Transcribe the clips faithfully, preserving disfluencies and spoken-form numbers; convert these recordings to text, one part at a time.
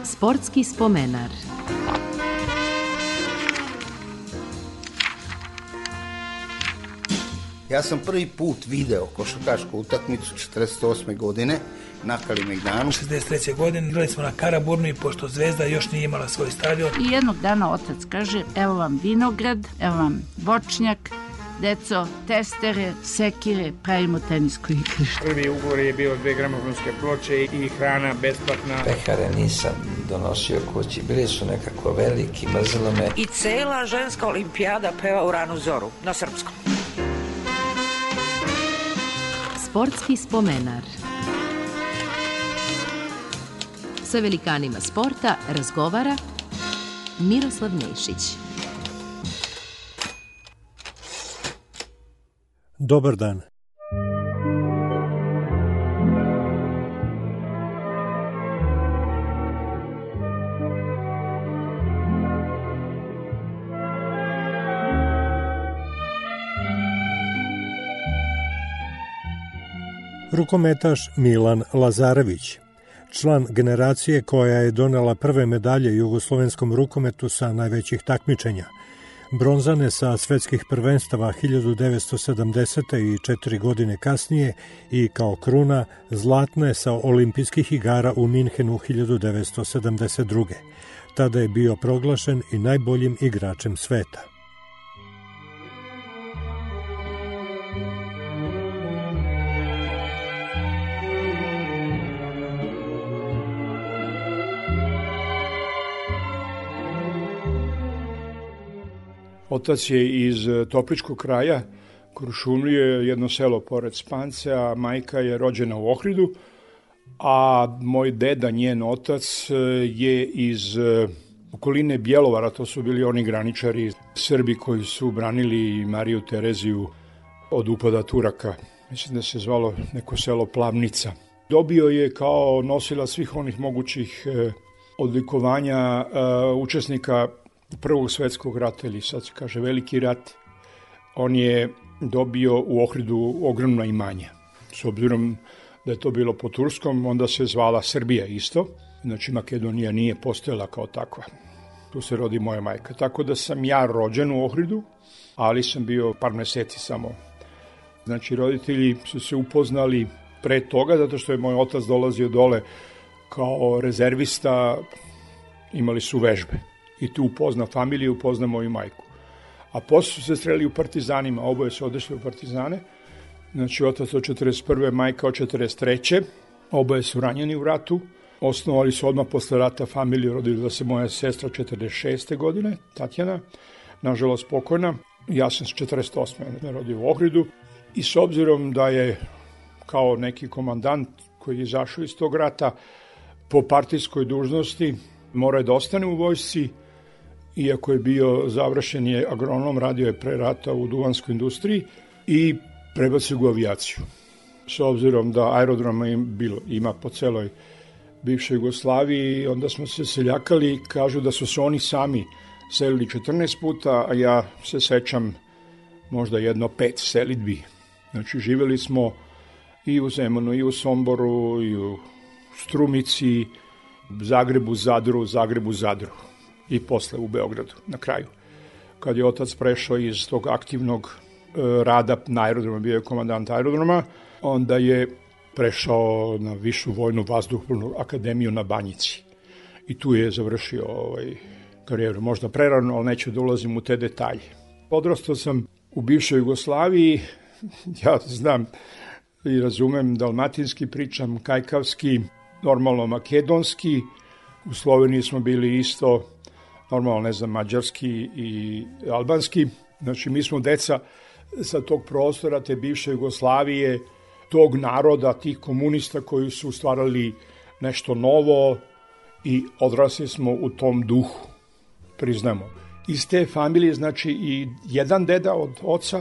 Sportski spomenar. Ja sam prvi put video košarkašku utakmicu četrdeset osme godine na Kalemegdanu. šezdeset treće godine igrali smo na Karaburmi, pošto Zvezda još nije imala svoj stadion. I jednog dana otac kaže, evo vam vinograd, evo vam voćnjak, deco, testere, sekire, pravimo tenisko igrište. Prvi ugovor je bio dve gramofonske ploče i hrana besplatna. Pehare nisam donosio kući, bili su nekako veliki, mrzelo me. I cela ženska olimpijada peva u ranu zoru, na srpskom. Sportski spomenar. Sa velikanima sporta razgovara Miroslav Nešić. Dobar dan. Rukometaš Milan Lazarević, član generacije koja je donela prve medalje jugoslovenskom rukometu sa najvećih takmičenja. Bronzane sa svetskih prvenstava hiljadu devetsto sedamdesete i četiri godine kasnije i kao kruna zlatne sa olimpijskih igara u Minhenu hiljadu devetsto sedamdeset druge. Tada je bio proglašen i najboljim igračem sveta. Otac je iz Topličkog kraja, Kuršumlije, jedno selo pored Spance, a majka je rođena u Ohridu, a moj deda, njen otac, je iz okoline Bjelovara, to su bili oni graničari Srbi koji su branili Mariju Tereziju od upada Turaka. Mislim da se zvalo neko selo Plavnica. Dobio je kao nosila svih onih mogućih odlikovanja učesnika Prvog svetskog rata, ili sad se kaže Veliki rat. On je dobio u Ohridu ogromna imanja. S obzirom da je to bilo po turskom, onda se zvala Srbija isto. Znači Makedonija nije postojala kao takva. Tu se rodi moja majka. Tako da sam ja rođen u Ohridu, ali sam bio par meseci samo. Znači roditelji su se upoznali pre toga, zato što je moj otac dolazio dole kao rezervista, imali su vežbe. I tu upozna familiju, upozna moju majku. A posle su se streli u partizanima, oboje su odešli u partizane. Znači, otac od četrdeset prve, majka od četrdeset treće Oboje su ranjeni u ratu. Osnovali su odmah posle rata familiju, rodila se moja sestra četrdeset šeste godine, Tatjana, nažalost pokojna. Ja sam s četrdeset osme rodio u Ohridu. I s obzirom da je kao neki komandant koji je izašao iz tog rata po partijskoj dužnosti, mora je da ostane u vojsci, iako je bio završen je agronom, radio je pre rata u duvanskoj industriji i prebacio u avijaciju. S obzirom da aerodroma im bilo, ima po celoj bivšoj Jugoslaviji, onda smo se seljakali, kažu da su se oni sami selili četrnaest puta, a ja se sećam možda jedno pet selidbi. Znači živeli smo i u Zemunu, i u Somboru, i u Strumici, Zagrebu, Zadru, Zagrebu, Zadru i posle u Beogradu na kraju. Kad je otac prešao iz tog aktivnog e, rada na aerodroma, bio je komandant aerodroma, onda je prešao na Višu vojnu vazduhoplovnu akademiju na Banjici. I tu je završio ovaj, karijeru. Možda prerano, ali neću da ulazim u te detalje. Odrastao sam u bivšoj Jugoslaviji, ja znam i razumem dalmatinski, pričam kajkavski, normalno makedonski, u Sloveniji smo bili isto, normalno ne znam, mađarski i albanski. Znači mi smo deca sa tog prostora, te bivše Jugoslavije, tog naroda, tih komunista koji su stvarali nešto novo i odrasli smo u tom duhu, priznamo. Iz te familije, znači i jedan deda od oca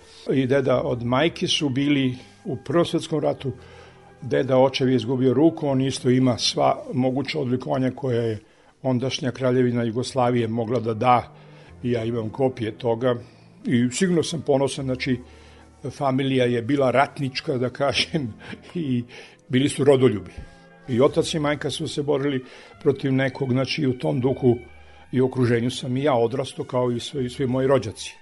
i deda od majke su bili u Prvom svetskom ratu. Deda očev je izgubio ruku, on isto ima sva moguća odlikovanja koja je ondašnja kraljevina Jugoslavije mogla da da i ja imam kopije toga i sigurno sam ponosan, znači familija je bila ratnička, da kažem, i bili su rodoljubi. I otac i majka su se borili protiv nekog, znači u tom duhu i okruženju sam i ja odrastao kao i svi, svi moji rođaci.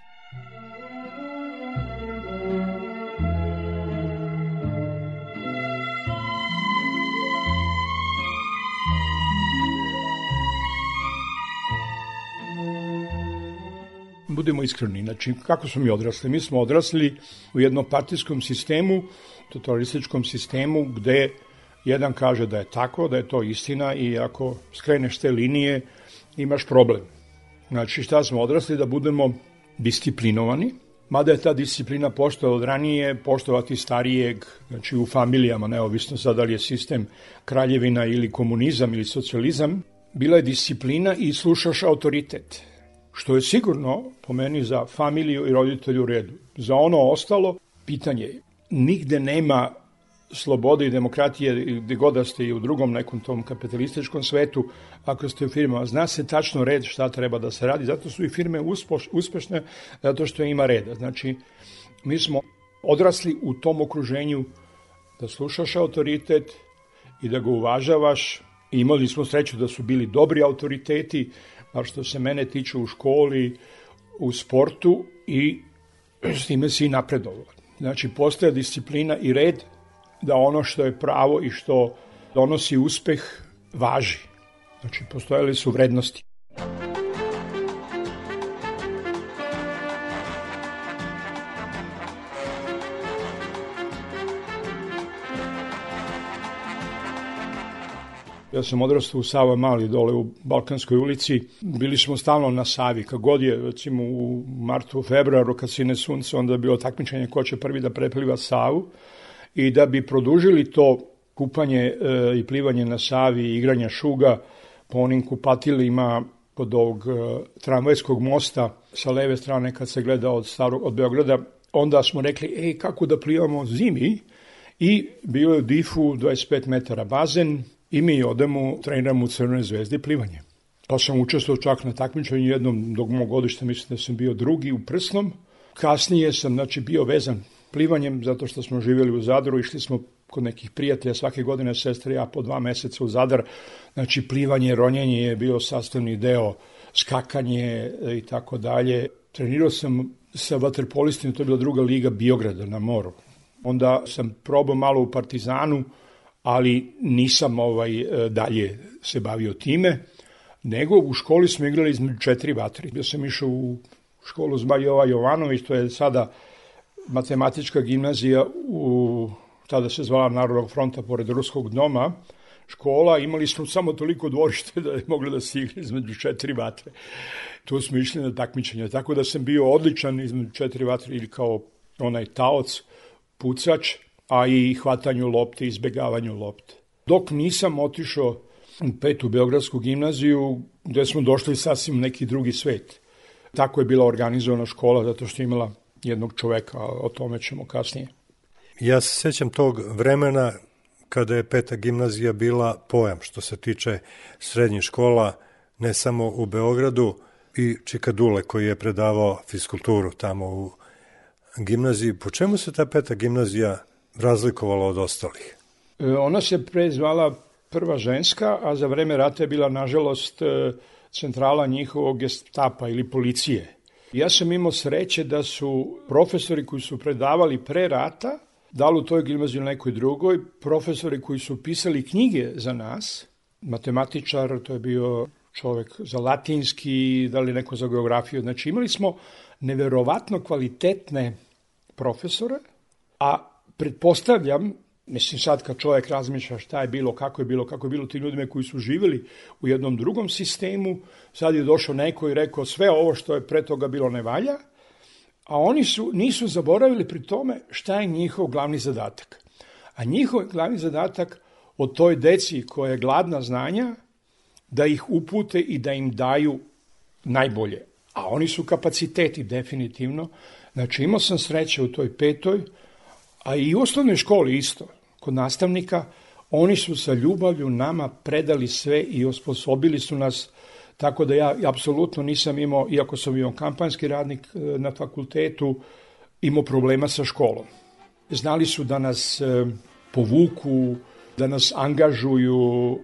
Budemo iskreni, znači kako smo mi odrasli? Mi smo odrasli u jednom partijskom sistemu, totalističkom sistemu gde jedan kaže da je tako, da je to istina i ako skreneš te linije imaš problem. Znači šta smo odrasli? Da budemo disciplinovani, mada je ta disciplina postojala od ranije, poštovati starijeg, znači u familijama, neovisno sad da li je sistem kraljevina ili komunizam ili socijalizam, bila je disciplina i slušaš autoritet. Što je sigurno, po meni, za familiju i roditelju u redu. Za ono ostalo, pitanje je, nigde nema slobode i demokratije gde god da ste i u drugom nekom tom kapitalističkom svetu, ako ste u firmama, zna se tačno red šta treba da se radi, zato su i firme uspešne, zato što ima reda. Znači, mi smo odrasli u tom okruženju da slušaš autoritet i da ga uvažavaš. Imali smo sreću da su bili dobri autoriteti, a što se mene tiče u školi, u sportu i s time si i napredovao. Znači, postoje disciplina i red da ono što je pravo i što donosi uspeh važi. Znači, postojali su vrednosti. Ja sam odrastao u Sava Mali, dole u Balkanskoj ulici. Bili smo stalno na Savi. Kad god je, recimo u martu, u februaru, kad sine sunce, onda je bilo takmičenje ko će prvi da prepliva Savu. I da bi produžili to kupanje e, i plivanje na Savi i igranje šuga po onim kupatilima kod ovog e, tramvajskog mosta sa leve strane kad se gleda od, starog, od Beograda, onda smo rekli, ej, kako da plivamo zimi? I bio je u Difu dvadeset pet metara bazen, i mi odemo, treniramo u Crvenoj zvezdi plivanje. Pa sam učestvovao čak na takmičenju jednom, dok mog godišta mislim da sam bio drugi u Prsnom. Kasnije sam znači, bio vezan plivanjem, zato što smo živjeli u Zadru, išli smo kod nekih prijatelja, svake godine sestre ja po dva meseca u Zadar. Znači plivanje, ronjenje je bio sastavni deo, skakanje i tako dalje. Trenirao sam sa vaterpolistima, to je bila druga liga Biograda na moru. Onda sam probao malo u Partizanu, ali nisam ovaj dalje se bavio time, nego u školi smo igrali između četiri vatre. Ja sam išao u školu Zmaj Jova Jovanović, to je sada matematička gimnazija, u, tada se zvala Narodnog fronta pored Ruskog doma, škola, imali smo samo toliko dvorište da je moglo da se igra između četiri vatre. Tu smo išli na takmičenje, tako da sam bio odličan između četiri vatre ili kao onaj taoc, pucač, a i hvatanju lopte, izbegavanju lopte. Dok nisam otišao u petu Beogradsku gimnaziju, gde smo došli sasvim neki drugi svet. Tako je bila organizovana škola, zato što je imala jednog čoveka, o tome ćemo kasnije. Ja se sećam tog vremena kada je peta gimnazija bila pojam što se tiče srednjih škola, ne samo u Beogradu, i Čikadule koji je predavao fiskulturu tamo u gimnaziji. Po čemu se ta peta gimnazija razlikovala od ostalih? Ona se pre zvala prva ženska, a za vreme rata je bila, nažalost, centrala njihovog gestapa ili policije. Ja sam imao sreće da su profesori koji su predavali pre rata, da li u toj gimnaziji ili nekoj drugoj, profesori koji su pisali knjige za nas, matematičar, to je bio čovek za latinski, da li neko za geografiju. Znači imali smo neverovatno kvalitetne profesore, a pretpostavljam, mislim sad kad čovjek razmišlja šta je bilo, kako je bilo, kako je bilo tim ljudima koji su živjeli u jednom drugom sistemu, sad je došao neko i rekao sve ovo što je pre toga bilo ne valja, a oni su, nisu zaboravili pri tome šta je njihov glavni zadatak. A njihov glavni zadatak od toj deci koja je gladna znanja, da ih upute i da im daju najbolje. A oni su kapaciteti definitivno. Znači imao sam sreće u toj petoj, a i u osnovnoj školi isto, kod nastavnika, oni su sa ljubavlju nama predali sve i osposobili su nas, tako da ja apsolutno nisam imao, iako sam bio kampanjski radnik na fakultetu, imao problema sa školom. Znali su da nas povuku, da nas angažuju.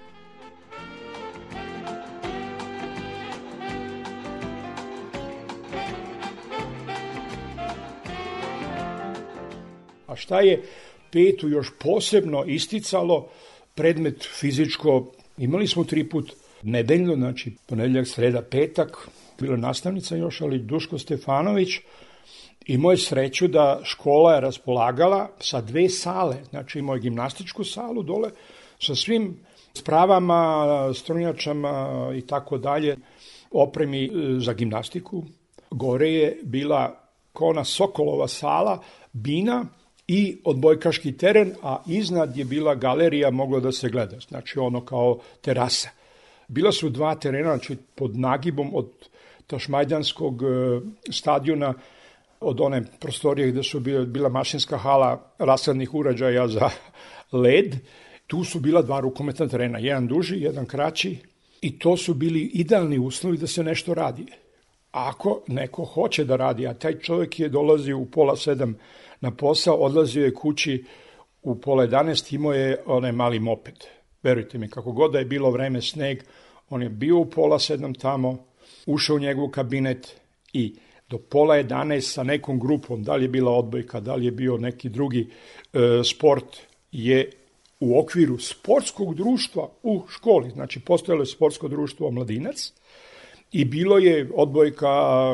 A šta je petu još posebno isticalo, predmet fizičko, imali smo tri put nedeljno, znači ponedjeljak, sreda, petak, bila nastavnica još, ali Duško Stefanović, imao je sreću da škola je raspolagala sa dve sale, znači imao je gimnastičku salu dole, sa svim spravama, strunjačama i tako dalje, opremi za gimnastiku. Gore je bila kona Sokolova sala, bina, i odbojkaški teren, a iznad je bila galerija, moglo da se gleda, znači ono kao terasa. Bila su dva terena, znači pod nagibom od Tašmajdanskog stadiona, od one prostorije gde su bila, bila mašinska hala rashladnih uređaja za led, tu su bila dva rukometna terena, jedan duži, jedan kraći, i to su bili idealni uslovi da se nešto radi. Ako neko hoće da radi, a taj čovjek je dolazio u pola sedam na posao, odlazio je kući u pola jedanaest, imao je onaj mali moped. Verujte mi, kako god da je bilo vreme, sneg, on je bio u pola sedam tamo, ušao u njegov kabinet i do pola jedanaest sa nekom grupom, da li je bila odbojka, da li je bio neki drugi e, sport, je u okviru sportskog društva u školi, znači postojalo je sportsko društvo Mladinac i bilo je odbojka,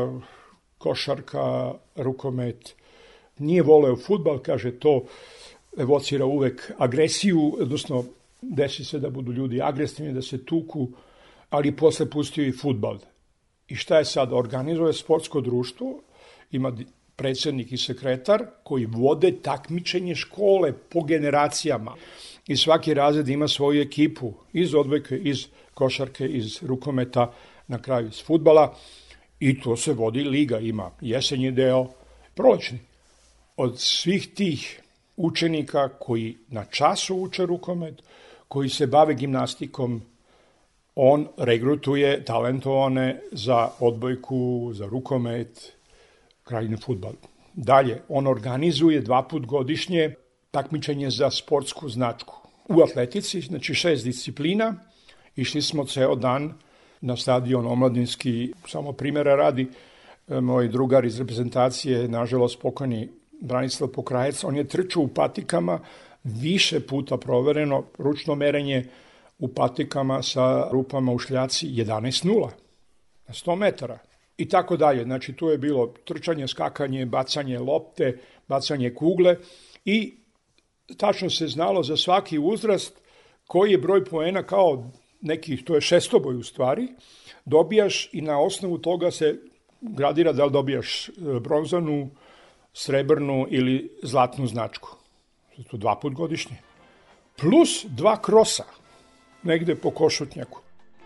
košarka, rukomet. Nije voleo fudbal, kaže, to evocira uvek agresiju, odnosno desi se da budu ljudi agresivni, da se tuku, ali posle pustio i fudbal. I šta je sad? Organizuje sportsko društvo, ima predsjednik i sekretar koji vode takmičenje škole po generacijama. I svaki razred ima svoju ekipu iz odbojke, iz košarke, iz rukometa, na kraju iz fudbala. I to se vodi liga, ima jesenji deo, prolećni. Od svih tih učenika koji na času uče rukomet, koji se bave gimnastikom, on regrutuje talentovane za odbojku, za rukomet, krajnji fudbal. Dalje, on organizuje dva put godišnje takmičenje za sportsku značku. U atletici, znači šest disciplina, išli smo ceo dan na stadion omladinski, samo primjera radi, moj drugar iz reprezentacije, nažalost pokojni Branislav Pokrajec, on je trčao u patikama, više puta provereno, ručno merenje u patikama sa rupama u šljaci jedanaest nula na sto metara i tako dalje. Znači tu je bilo trčanje, skakanje, bacanje lopte, bacanje kugle i tačno se znalo za svaki uzrast koji je broj poena kao neki, to je šestoboj u stvari, dobijaš i na osnovu toga se gradira da li dobijaš bronzanu, srebrnu ili zlatnu značku. To dva put godišnje. Plus dva krosa, negde po Košutnjaku.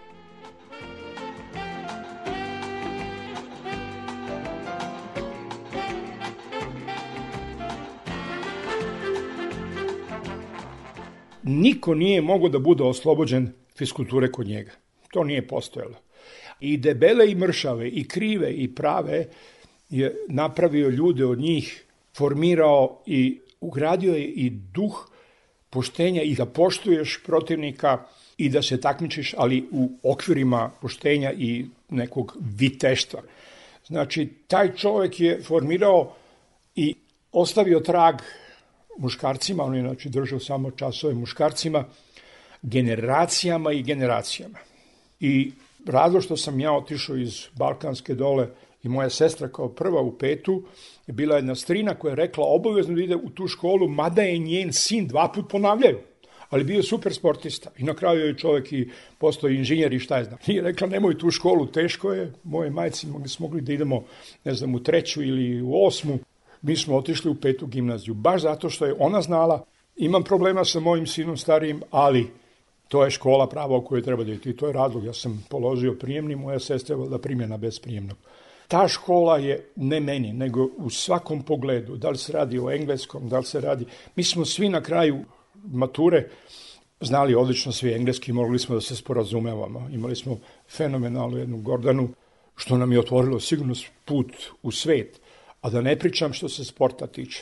Niko nije mogao da bude oslobođen fiskulture kod njega. To nije postojalo. I debele i mršave, i krive i prave je napravio ljude od njih, formirao i ugradio je i duh poštenja i da poštuješ protivnika i da se takmičiš, ali u okvirima poštenja i nekog viteštva. Znači, taj čovjek je formirao i ostavio trag muškarcima, on je znači držao samo časove muškarcima, generacijama i generacijama. I razlog što sam ja otišao iz Balkanske dole i moja sestra kao prva u petu je bila jedna strina koja je rekla obavezno da ide u tu školu, mada je njen sin dva put ponavljaju, ali bio super sportista. I na kraju je čovjek i postao inženjer i šta je znam. I je rekla nemoj tu školu, teško je, moje majci mogli smo mogli da idemo, ne znam, u treću ili u osmu. Mi smo otišli u petu gimnaziju, baš zato što je ona znala, imam problema sa mojim sinom starijim, ali to je škola prava u kojoj treba da idete. I to je razlog, ja sam položio prijemni, moja sestra je da primjena bez prijemnog. Ta škola je ne meni, nego u svakom pogledu, da li se radi o engleskom, da li se radi... Mi smo svi na kraju mature znali odlično svi engleski, mogli smo da se sporazumevamo. Imali smo fenomenalnu jednu Gordanu, što nam je otvorilo sigurno put u svet. A da ne pričam što se sporta tiče.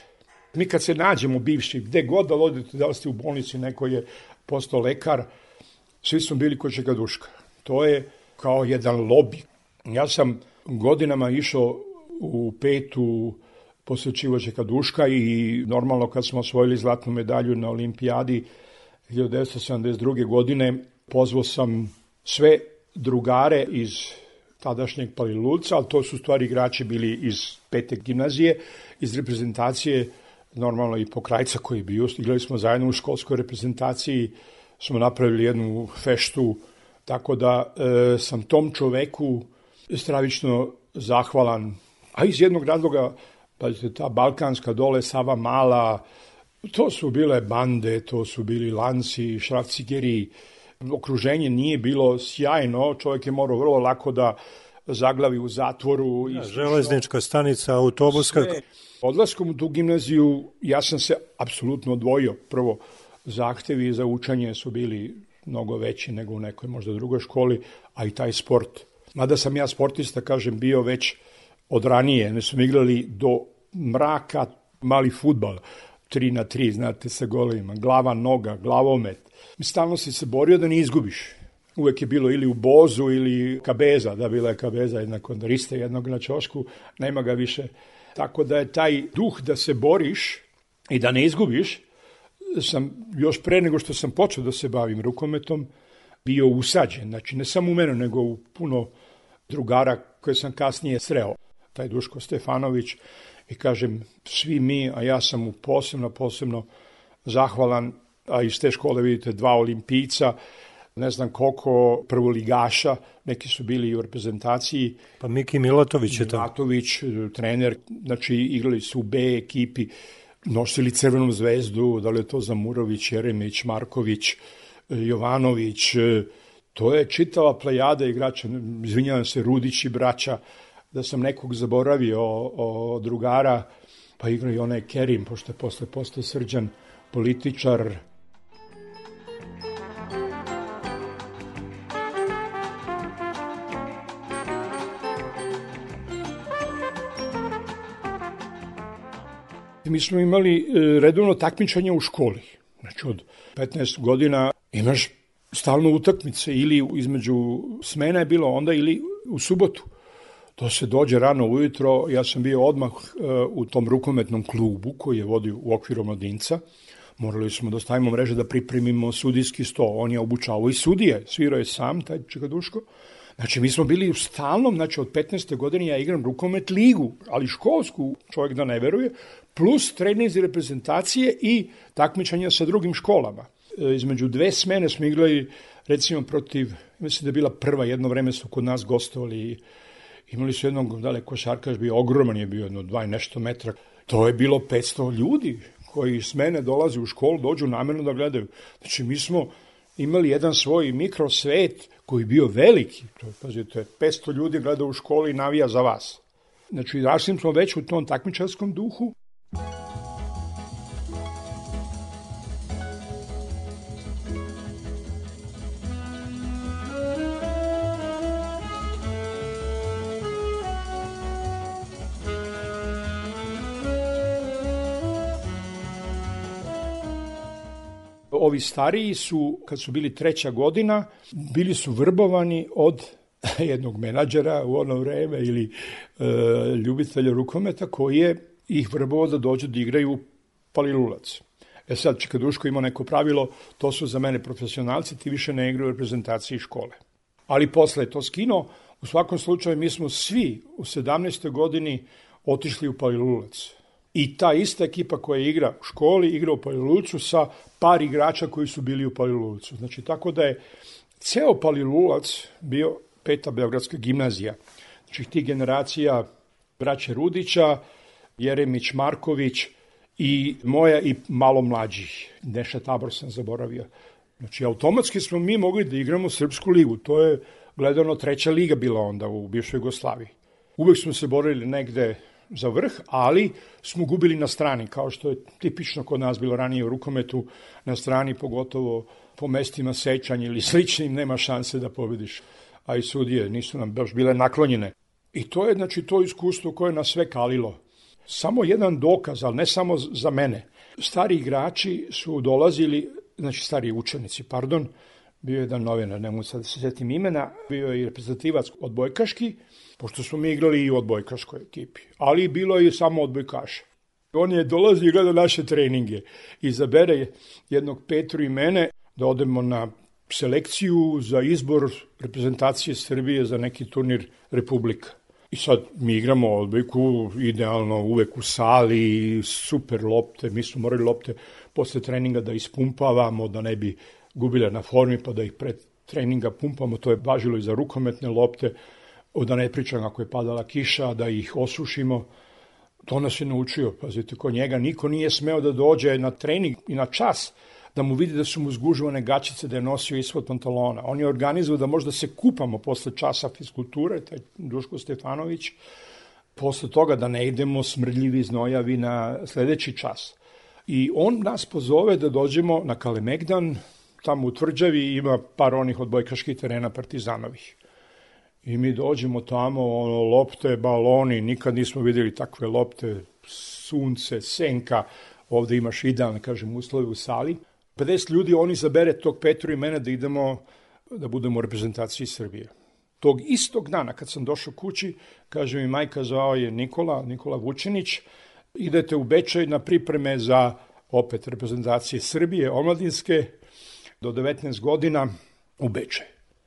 Mi kad se nađemo bivši, gde god da odete, da li ste u bolnici, neko je postao lekar, svi smo bili kod Čekaduška. To je kao jedan lobi. Ja sam godinama išao u petu posjećivo Čekaduška i normalno kad smo osvojili zlatnu medalju na olimpijadi hiljadu devetsto sedamdeset druge. godine, pozvao sam sve drugare iz tadašnjeg Palilulca, ali to su stvari igrači bili iz pete gimnazije, iz reprezentacije, normalno i Pokrajca koji je bio. Igrali smo zajedno u školskoj reprezentaciji, smo napravili jednu feštu, tako da e, sam tom čoveku stravično zahvalan. A iz jednog razloga, pazite, ta balkanska dole, Sava Mala, to su bile bande, to su bili lanci, šrafcigeri, okruženje nije bilo sjajno, čovjek je morao vrlo lako da zaglavi u zatvoru. Ja, železnička stanica, autobuska. Sve. Odlaskom u tu gimnaziju ja sam se apsolutno odvojio. Prvo, zahtevi za učenje su bili mnogo veći nego u nekoj možda drugoj školi, a i taj sport. Mada sam ja sportista, kažem, bio već od ranije. Ne smo igrali do mraka mali fudbal, tri na tri, znate, sa golovima, glava, noga, glavomet. Stalno si se borio da ne izgubiš. Uvek je bilo ili u bozu ili kabeza, da bila je kabeza jednako kondariste jednog na ćošku, nema ga više. Tako da je taj duh da se boriš i da ne izgubiš, sam još pre nego što sam počeo da se bavim rukometom, bio usađen. Znači ne samo u mene, nego u puno drugara koje sam kasnije sreo. Taj Duško Stefanović i kažem, svi mi, a ja sam mu posebno, posebno zahvalan, a iz te škole vidite dva olimpijca, ne znam koliko prvoligaša, neki su bili i u reprezentaciji. Pa Miki Milatović je tamo. Milatović, trener, znači igrali su u B ekipi, nosili Crvenu zvezdu, da li je to Zamurović, Jeremić, Marković, Jovanović, to je čitava plejada igrača, izvinjavam se, Rudić i braća, da sam nekog zaboravio o, o drugara, pa igra i onaj Kerim, pošto je posle postao Srđan političar. Mi smo imali redovno takmičenje u školi. Znači od petnaest godina imaš stalno utakmice ili između smena je bilo onda ili u subotu. To se dođe rano ujutro, ja sam bio odmah u tom rukometnom klubu koji je vodio u okviru omladinca. Morali smo da stavimo mreže da pripremimo sudijski sto. On je obučavao i sudije, svirao je sam, taj Čekaduško. Znači, mi smo bili u stalnom, znači od petnaeste godine ja igram rukomet ligu, ali školsku, čovjek da ne veruje, plus treninzi reprezentacije i takmičanja sa drugim školama. E, između dve smene smo igrali, recimo, protiv, mislim da je bila prva, jedno vreme su kod nas gostovali, imali su jednog, da li košarkaš bio, ogroman je bio, jedno dva i nešto metra. To je bilo petsto ljudi koji s mene dolaze u školu, dođu namjerno da gledaju. Znači, mi smo imali jedan svoj mikrosvet koji je bio veliki. To je, pazite, petsto ljudi gleda u školi i navija za vas. Znači, rasli smo već u tom takmičarskom duhu. Ovi stariji su, kad su bili treća godina, bili su vrbovani od jednog menadžera u ono vreme ili e, ljubitelja rukometa koji je ih vrbovao da dođu da igraju Palilulac. E sad, Čekaduško ima neko pravilo, to su za mene profesionalci, ti više ne igraju u reprezentaciji škole. Ali posle je to skinuo. U svakom slučaju mi smo svi u sedamnaestoj godini otišli u Palilulac. I ta ista ekipa koja igra u školi, igra u Palilulcu sa par igrača koji su bili u Palilulcu. Znači, tako da je ceo Palilulac bio peta beogradska gimnazija. Znači, ti generacija braće Rudića, Jeremić, Marković i moja i malo mlađih. Neša Tabor sam zaboravio. Znači, automatski smo mi mogli da igramo Srpsku ligu. To je gledano treća liga bila onda u bivšoj Jugoslaviji. Uvek smo se borili negde za vrh, ali smo gubili na strani, kao što je tipično kod nas bilo ranije u rukometu, na strani, pogotovo po mestima sećanja ili sličnim, nema šanse da pobediš. A i sudije nisu nam baš bile naklonjene. I to je, znači, to iskustvo koje nas sve kalilo. Samo jedan dokaz, ali ne samo za mene. Stari igrači su dolazili, znači stari učenici, pardon, bio je jedan novinar, ne mogu sad da se sjetim imena, bio je i reprezentativac odbojkaški, pošto smo mi igrali i u odbojkaškoj ekipi, ali bilo je i samo odbojkaša. On je dolazio i gledao naše treninge. Izabere jednog Petru i mene da odemo na selekciju za izbor reprezentacije Srbije za neki turnir Republika. I sad mi igramo odbojku idealno uvek u sali, super lopte, mi smo morali lopte posle treninga da ispumpavamo, da ne bi gubile na formi, pa da ih pred treninga pumpamo, to je važilo i za rukometne lopte, da ne pričam ako je padala kiša, da ih osušimo. To nas je naučio, pazite, kod njega niko nije smeo da dođe na trening i na čas, da mu vidi da su mu zgužvane gaćice, da je nosio ispod pantalona. On je organizovao da možda se kupamo posle časa fiskulture, taj Duško Stefanović, posle toga da ne idemo smrdljivi znojavi na sledeći čas. I on nas pozove da dođemo na Kalemegdan, tamo u Tvrđavi ima par onih odbojkaških terena partizanovih. I mi dođemo tamo, ono, lopte, baloni, nikad nismo vidjeli takve lopte, sunce, senka, ovde imaš idealne, kažem, uslove u sali. pedeset ljudi, oni zabere tog Petru i mene da idemo, da budemo u reprezentaciji Srbije. Tog istog dana, kad sam došao kući, kaže mi majka, zvao je Nikola, Nikola Vučinić, idete u Bečej na pripreme za opet reprezentacije Srbije, omladinske, do devetnaest godina u Bečej.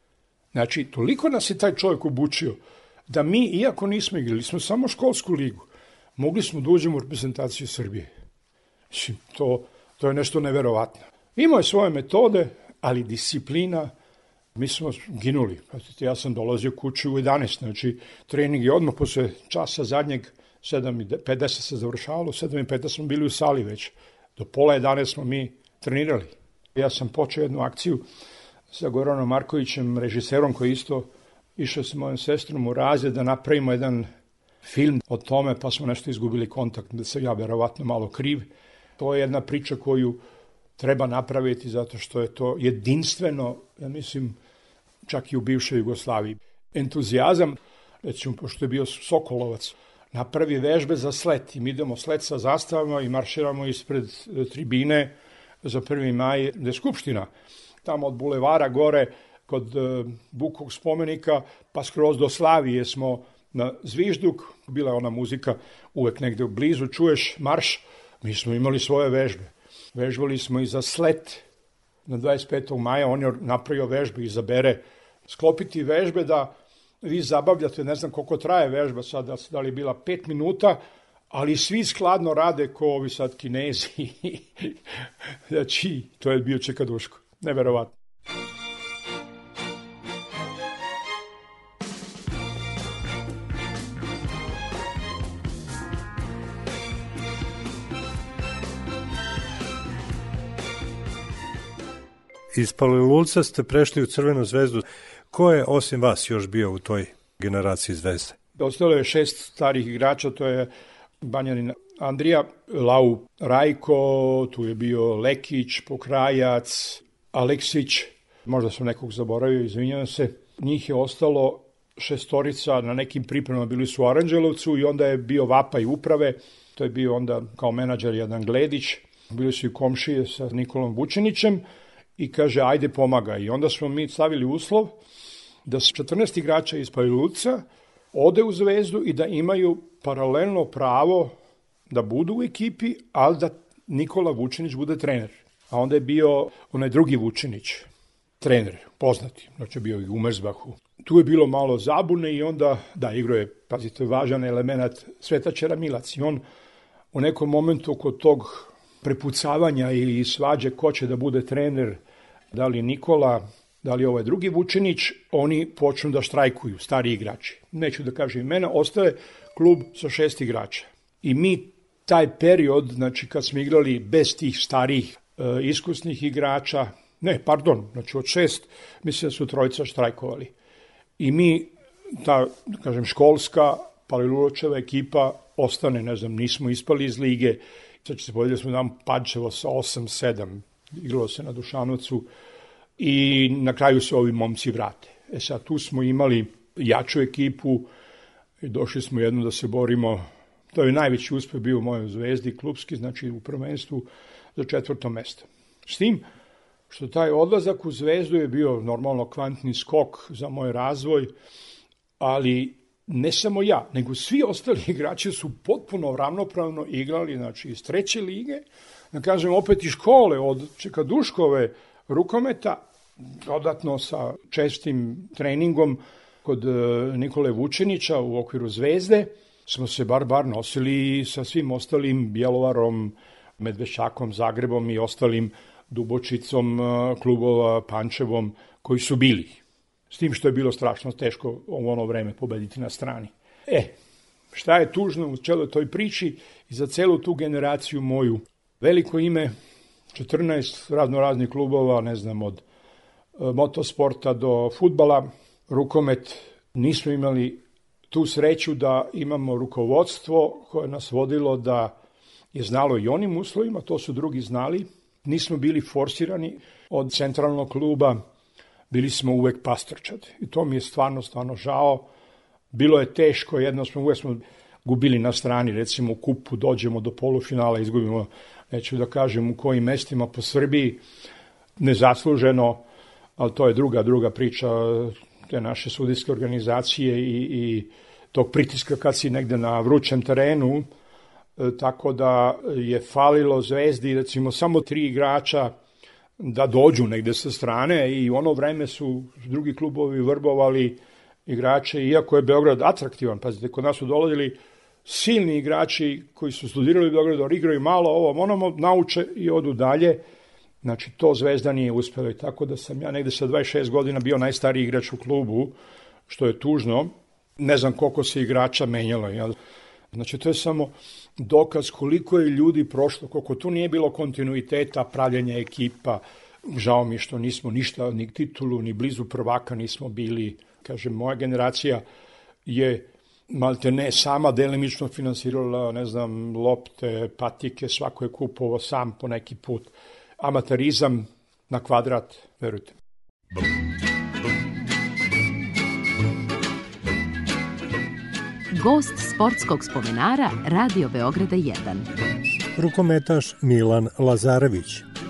Znači, toliko nas je taj čovjek obučio, da mi, iako nismo igrali, smo samo školsku ligu, mogli smo da uđemo u reprezentaciju Srbije. Znači, to, to je nešto neverovatno. Imao je svoje metode, ali disciplina, mi smo ginuli. Ja sam dolazio kući u jedanaest, znači trening je odmah posle časa zadnjeg, sedam i pedeset se završavalo, sedam i pedeset smo bili u sali već. Do pola jedanaest smo mi trenirali. Ja sam počeo jednu akciju sa Goranom Markovićem, režiserom koji isto išao sa mojom sestrom u razred da napravimo jedan film o tome, pa smo nešto izgubili kontakt, da sam ja verovatno malo kriv. To je jedna priča koju treba napraviti zato što je to jedinstveno, ja mislim, čak i u bivšoj Jugoslaviji. Entuzijazam, recimo, pošto je bio Sokolovac, napravi vežbe za slet i mi idemo slet sa zastavama i marširamo ispred tribine za prvi maj, gde je Skupština. Tamo od bulevara gore kod Bukovog spomenika pa skroz do Slavije smo na Zvižduk, bila je ona muzika uvek negde blizu, čuješ marš, mi smo imali svoje vežbe. Vežbali smo i za slet na dvadeset petog maja, on je napravio vežbe, izabere sklopiti vežbe da vi zabavljate, ne znam koliko traje vežba sad, da li je bila pet minuta, ali svi skladno rade ko ovi sad Kinezi. Znači, to je bio Čekaduško. Neverovatno. Iz Palilulca ste prešli u Crvenu zvezdu. Ko je osim vas još bio u toj generaciji zvezde? Ostalo je šest starih igrača, to je Banjanin Andrija, Lau Rajko, tu je bio Lekić, Pokrajac, Aleksić, možda sam nekog zaboravio, izvinjavam se. Njih je ostalo šestorica, na nekim pripremama bili su u Aranđelovcu i onda je bio Vapaj uprave, to je bio onda kao menadžer jedan Gledić, bili su i komšije sa Nikolom Vučinićem i kaže ajde pomagaj. I onda smo mi stavili uslov da s četrnaest igrača iz Palilulca ode u Zvezdu i da imaju paralelno pravo da budu u ekipi, ali da Nikola Vučinić bude trener. A onda je bio onaj drugi Vučinić, trener, poznati, znači bio i u Merzbahu. Tu je bilo malo zabune i onda, da, igro je, pazite, važan element Svetačera Milac. I on u nekom momentu kod tog prepucavanja i svađe ko će da bude trener, da li Nikola, da li ovaj drugi Vučinić, oni počnu da štrajkuju, stari igrači. Neću da kažem imena, ostaje klub sa šest igrača. I mi taj period, znači kad smo igrali bez tih starih e, iskusnih igrača, ne, pardon, znači od šest, mislim da su trojica štrajkovali. I mi, ta, da kažem, školska Paliluločeva ekipa ostane, ne znam, nismo ispali iz lige. Sad će se povedali smo nam Pančevo sa osam sedam, igralo se na Dušanovcu i na kraju se ovi momci vrate. E sad, tu smo imali jaču ekipu i došli smo jedno da se borimo To je najveći uspeh bio u mojoj Zvezdi, klubski, znači u prvenstvu za četvrto mesto. S tim što taj odlazak u Zvezdu je bio normalno kvantni skok za moj razvoj, ali ne samo ja, nego svi ostali igrači su potpuno ravnopravno igrali, znači iz treće lige, da kažem opet iz škole, od Čekaduškove rukometa, dodatno sa čestim treningom kod Nikole Vučenića u okviru Zvezde, smo se bar bar nosili sa svim ostalim Bjelovarom, Medvešćakom, Zagrebom i ostalim Dubočicom, klubova, Pančevom, koji su bili. S tim što je bilo strašno teško u ono vreme pobediti na strani. E, šta je tužno u celoj toj priči i za celu tu generaciju moju? Veliko ime, četrnaest raznoraznih klubova, ne znam, od motosporta do fudbala, rukomet, nismo imali tu sreću da imamo rukovodstvo koje nas vodilo da je znalo i onim uslovima, to su drugi znali. Nismo bili forsirani od centralnog kluba, bili smo uvek pastorčad. I to mi je stvarno, stvarno žao. Bilo je teško, jedno smo, uvek smo gubili na strani, recimo u kupu dođemo do polufinala, izgubimo, neću da kažem u kojim mestima po Srbiji, nezasluženo, ali to je druga, druga priča te naše sudijske organizacije i, i tog pritiska kad si negde na vrućem terenu, e, tako da je falilo Zvezdi, recimo, samo tri igrača da dođu negde sa strane i u ono vreme su drugi klubovi vrbovali igrače, iako je Beograd atraktivan, pazite, kod nas su dolazili silni igrači koji su studirali u Beogradu, igraju malo ovo, ono nauče i odu dalje. Znači, to Zvezda nije uspela i tako da sam ja negde sa dvadeset šest godina bio najstariji igrač u klubu, što je tužno. Ne znam koliko se igrača menjalo. Jel? Znači, to je samo dokaz koliko je ljudi prošlo, koliko tu nije bilo kontinuiteta, pravljenja ekipa. Žao mi što nismo ništa, ni titulu, ni blizu prvaka nismo bili. Kažem, moja generacija je malte ne sama delimično finansirala, ne znam, lopte, patike, svako je kupovao sam po neki put. Amaterizam na kvadrat, verujte. Gost sportskog spomenara Radio Beograda jedan. Rukometaš Milan Lazarević.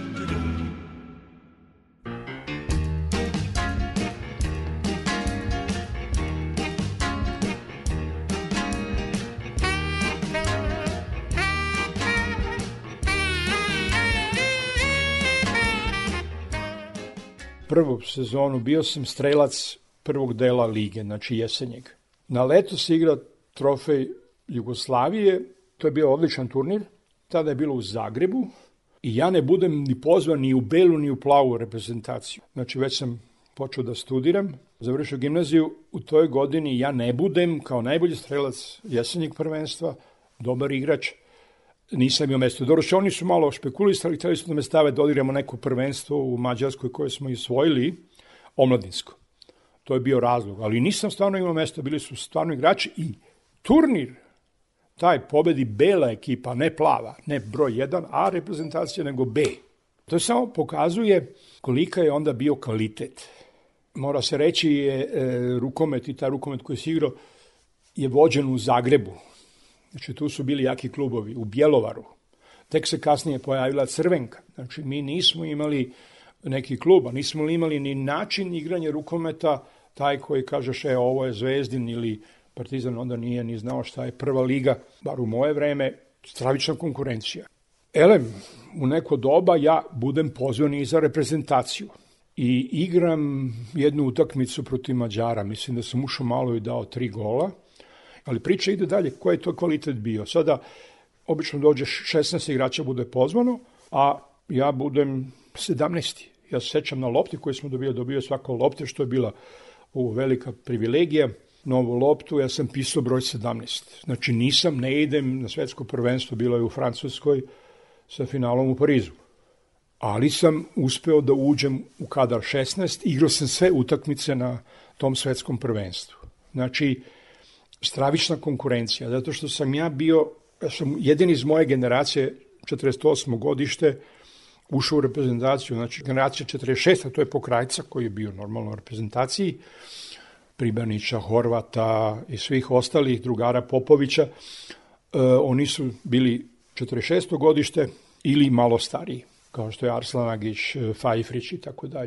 Prvu sezonu bio sam strelac prvog dela lige, znači jesenjeg. Na leto se igra trofej Jugoslavije, to je bio odličan turnir, tada je bilo u Zagrebu i ja ne budem ni pozvan ni u belu ni u plavu reprezentaciju. Znači već sam počeo da studiram, završio gimnaziju, u toj godini ja ne budem kao najbolji strelac jesenjeg prvenstva, dobar igrač, nisam imao mesto. Dobro, oni su malo špekulisali, hteli su da me stave da odigramo neko prvenstvo u Mađarskoj koje smo osvojili, omladinsko. To je bio razlog, ali nisam stvarno imao mesto, bili su stvarno igrači i turnir, taj pobedi bela ekipa, ne plava, ne broj jedan A reprezentacija, nego B. To samo pokazuje kolika je onda bio kvalitet. Mora se reći je e, rukomet i taj rukomet koji se igrao je vođen u Zagrebu. Znači tu su bili jaki klubovi, u Bjelovaru. Tek se kasnije pojavila Crvenka. Znači mi nismo imali neki klub, a nismo imali ni način igranja rukometa, taj koji kažeš, e, ovo je Zvezdin ili Partizan, onda nije ni znao šta je prva liga, bar u moje vreme, stravična konkurencija. Elem, u neko doba ja budem pozvan i za reprezentaciju i igram jednu utakmicu protiv Mađara, mislim da sam ušao malo i dao tri gola, ali priča ide dalje, koji je to kvalitet bio. Sada, obično dođe šesnaest igrača bude pozvano, a ja budem sedamnaesti. Ja se sećam na lopti koju smo dobio, dobio svako lopte, što je bila ovo velika privilegija, novu loptu, ja sam pisao broj sedamnaest. Znači nisam, ne idem na svetsko prvenstvo, bilo je u Francuskoj sa finalom u Parizu. Ali sam uspeo da uđem u kadar šesnaest, igrao sam sve utakmice na tom svetskom prvenstvu. Znači, stravična konkurencija, zato što sam ja bio, ja sam jedini iz moje generacije, četrdeset osmo godište, ušao u reprezentaciju, znači generacija četrdeset šesta, to je Pokrajca koji je bio normalno u reprezentaciji, Pribanića, Horvata i svih ostalih, drugara Popovića, oni su bili četrdeset šesto godište ili malo stariji, kao što je Arslan Agić, Fajfrić i tako dalje.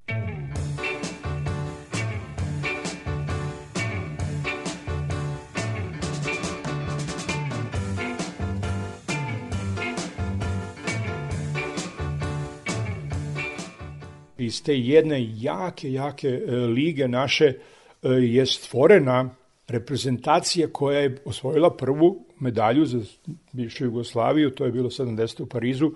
Iz te jedne jake, jake lige naše je stvorena reprezentacija koja je osvojila prvu medalju za bivšu Jugoslaviju, to je bilo sedamdeset u Parizu,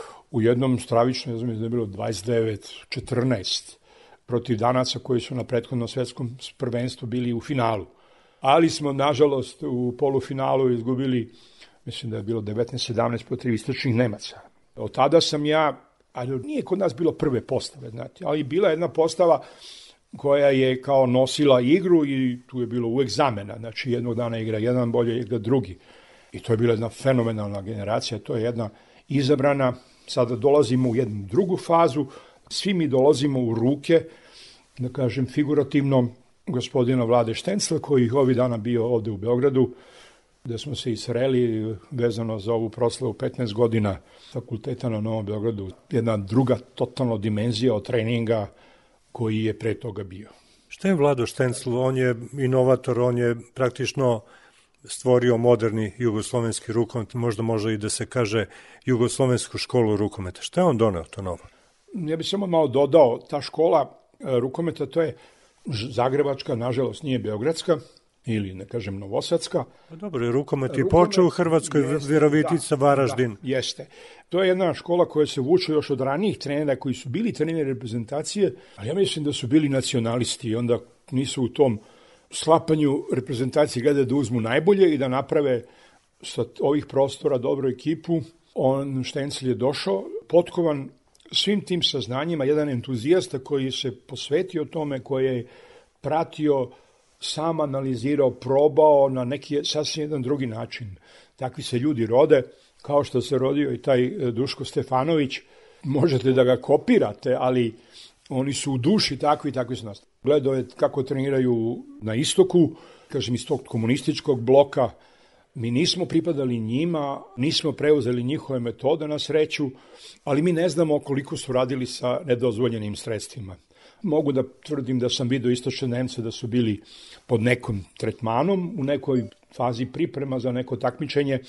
u jednom stravičnom, ne znam, je bilo dvadeset devet četrnaest protiv Danaca koji su na prethodnom svetskom prvenstvu bili u finalu. Ali smo, nažalost, u polufinalu izgubili, mislim da je bilo devetnaest sedamnaest protiv istočnih Nemaca. Od tada sam ja, ali nije kod nas bilo prve postave, znate, ali bila jedna postava koja je kao nosila igru i tu je bilo uvek zamena, znači jednog dana igra jedan, bolje igra drugi. I to je bila jedna fenomenalna generacija, to je jedna izabrana, sada dolazimo u jednu drugu fazu, svi mi dolazimo u ruke, da kažem figurativno, gospodina Vlade Štencla, koji je ovih dana bio ovde u Beogradu, gde smo se isreli vezano za ovu proslavu petnaest godina fakulteta na Novom Beogradu. Jedna druga totalno dimenzija od treninga koji je pre toga bio. Šta je Vlado Štencl? On je inovator, on je praktično stvorio moderni jugoslovenski rukomet, možda može i da se kaže jugoslovensku školu rukometa. Šta je on doneo to novo? Ja bih samo malo dodao, ta škola rukometa, to je zagrebačka, nažalost nije beogradska, ili ne kažem novosadska. Pa dobro, rukomet je počeo u Hrvatskoj, jeste, Virovitica, da, Varaždin. Da, jeste. To je jedna škola koja se vuče još od ranijih trenera koji su bili treneri reprezentacije, ali ja mislim da su bili nacionalisti i onda nisu u tom slapanju reprezentacije gleda da uzmu najbolje i da naprave sa ovih prostora dobru ekipu. On, Štencl, je došao potkovan svim tim saznanjima, jedan entuzijasta koji se posvetio tome, koji je pratio, sam analizirao, probao na neki sasvim jedan drugi način. Takvi se ljudi rode, kao što se rodio i taj Duško Stefanović. Možete da ga kopirate, ali oni su u duši takvi, takvi su nas. Gledao je kako treniraju na istoku, kažem iz tog komunističkog bloka. Mi nismo pripadali njima, nismo preuzeli njihove metode na sreću, ali mi ne znamo koliko su radili sa nedozvoljenim sredstvima. Mogu da tvrdim da sam vidio istočne Nemce da su bili pod nekom tretmanom, u nekoj fazi priprema za neko takmičenje.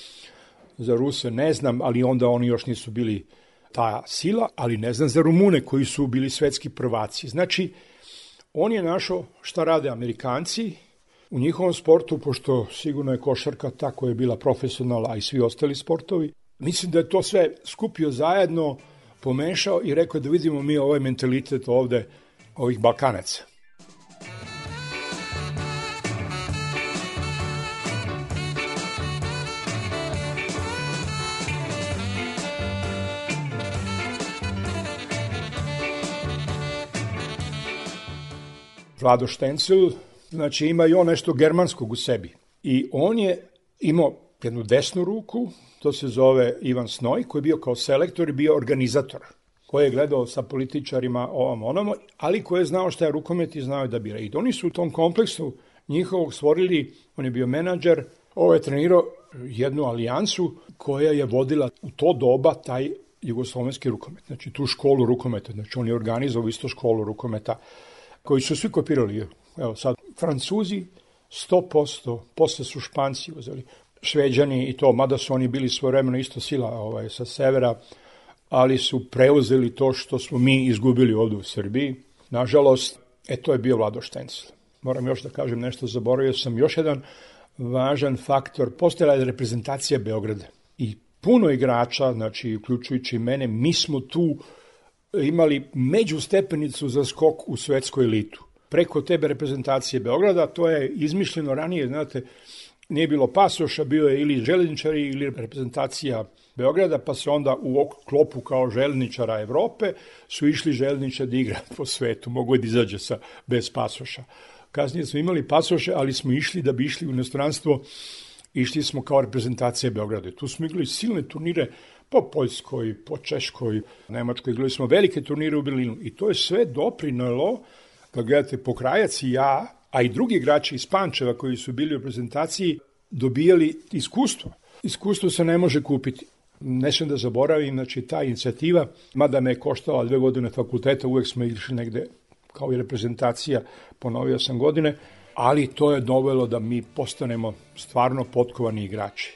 Za Ruse ne znam, ali onda oni još nisu bili ta sila, ali ne znam za Rumune koji su bili svetski prvaci. Znači, on je našao šta rade Amerikanci u njihovom sportu, pošto sigurno je košarka ta koja je bila profesionalna, a i svi ostali sportovi. Mislim da je to sve skupio zajedno, pomešao i rekao da vidimo mi ovaj mentalitet ovde, ovih Balkanaca. Vlado Štencl, znači ima i on nešto germanskog u sebi. I on je imao jednu desnu ruku, to se zove Ivan Snoj, koji je bio kao selektor i bio organizator, koji je gledao sa političarima ovom onom, ali koji je znao šta je rukomet i znao da bira. I oni su u tom kompleksu njihovog stvorili, on je bio menadžer, ovo je trenirao jednu alijansu koja je vodila u to doba taj jugoslovenski rukomet, znači tu školu rukometa, znači on je organizovao isto školu rukometa, koji su svi kopirali. Evo sad, Francuzi sto posto, posle su Španci uzeli, Šveđani i to, mada su oni bili svojevremeno isto sila ovaj, sa severa, ali su preuzeli to što smo mi izgubili ovde u Srbiji. Nažalost, e, to je bio Vlado Štencl. Moram još da kažem nešto, zaboravio sam još jedan važan faktor. Postojala je reprezentacija Beograda i puno igrača, znači uključujući mene, mi smo tu imali međustepenicu za skok u svetsku elitu. Preko tebe reprezentacije Beograda, to je izmišljeno ranije, znate, nije bilo pasoša, bio je ili železničari ili reprezentacija Beograda, pa se onda u klopu kao železničara Evrope su išli železničari da igra po svetu, mogu da izađe sa, bez pasoša. Kasnije smo imali pasoše, ali smo išli da bi išli u inostranstvo, išli smo kao reprezentacija Beograda. Tu smo igrali silne turnire po Poljskoj, po Češkoj, Nemačkoj, igrali smo velike turnire u Berlinu i to je sve doprinelo, kad gledate Pokrajac i ja, a i drugi igrači iz Pančeva koji su bili u reprezentaciji, dobijali iskustvo. Iskustvo se ne može kupiti. Ne sam da zaboravim, znači ta inicijativa, mada me je koštala dve godine fakulteta, uvek smo išli negde kao i reprezentacija, ponovio sam godine, ali to je dovelo da mi postanemo stvarno potkovani igrači.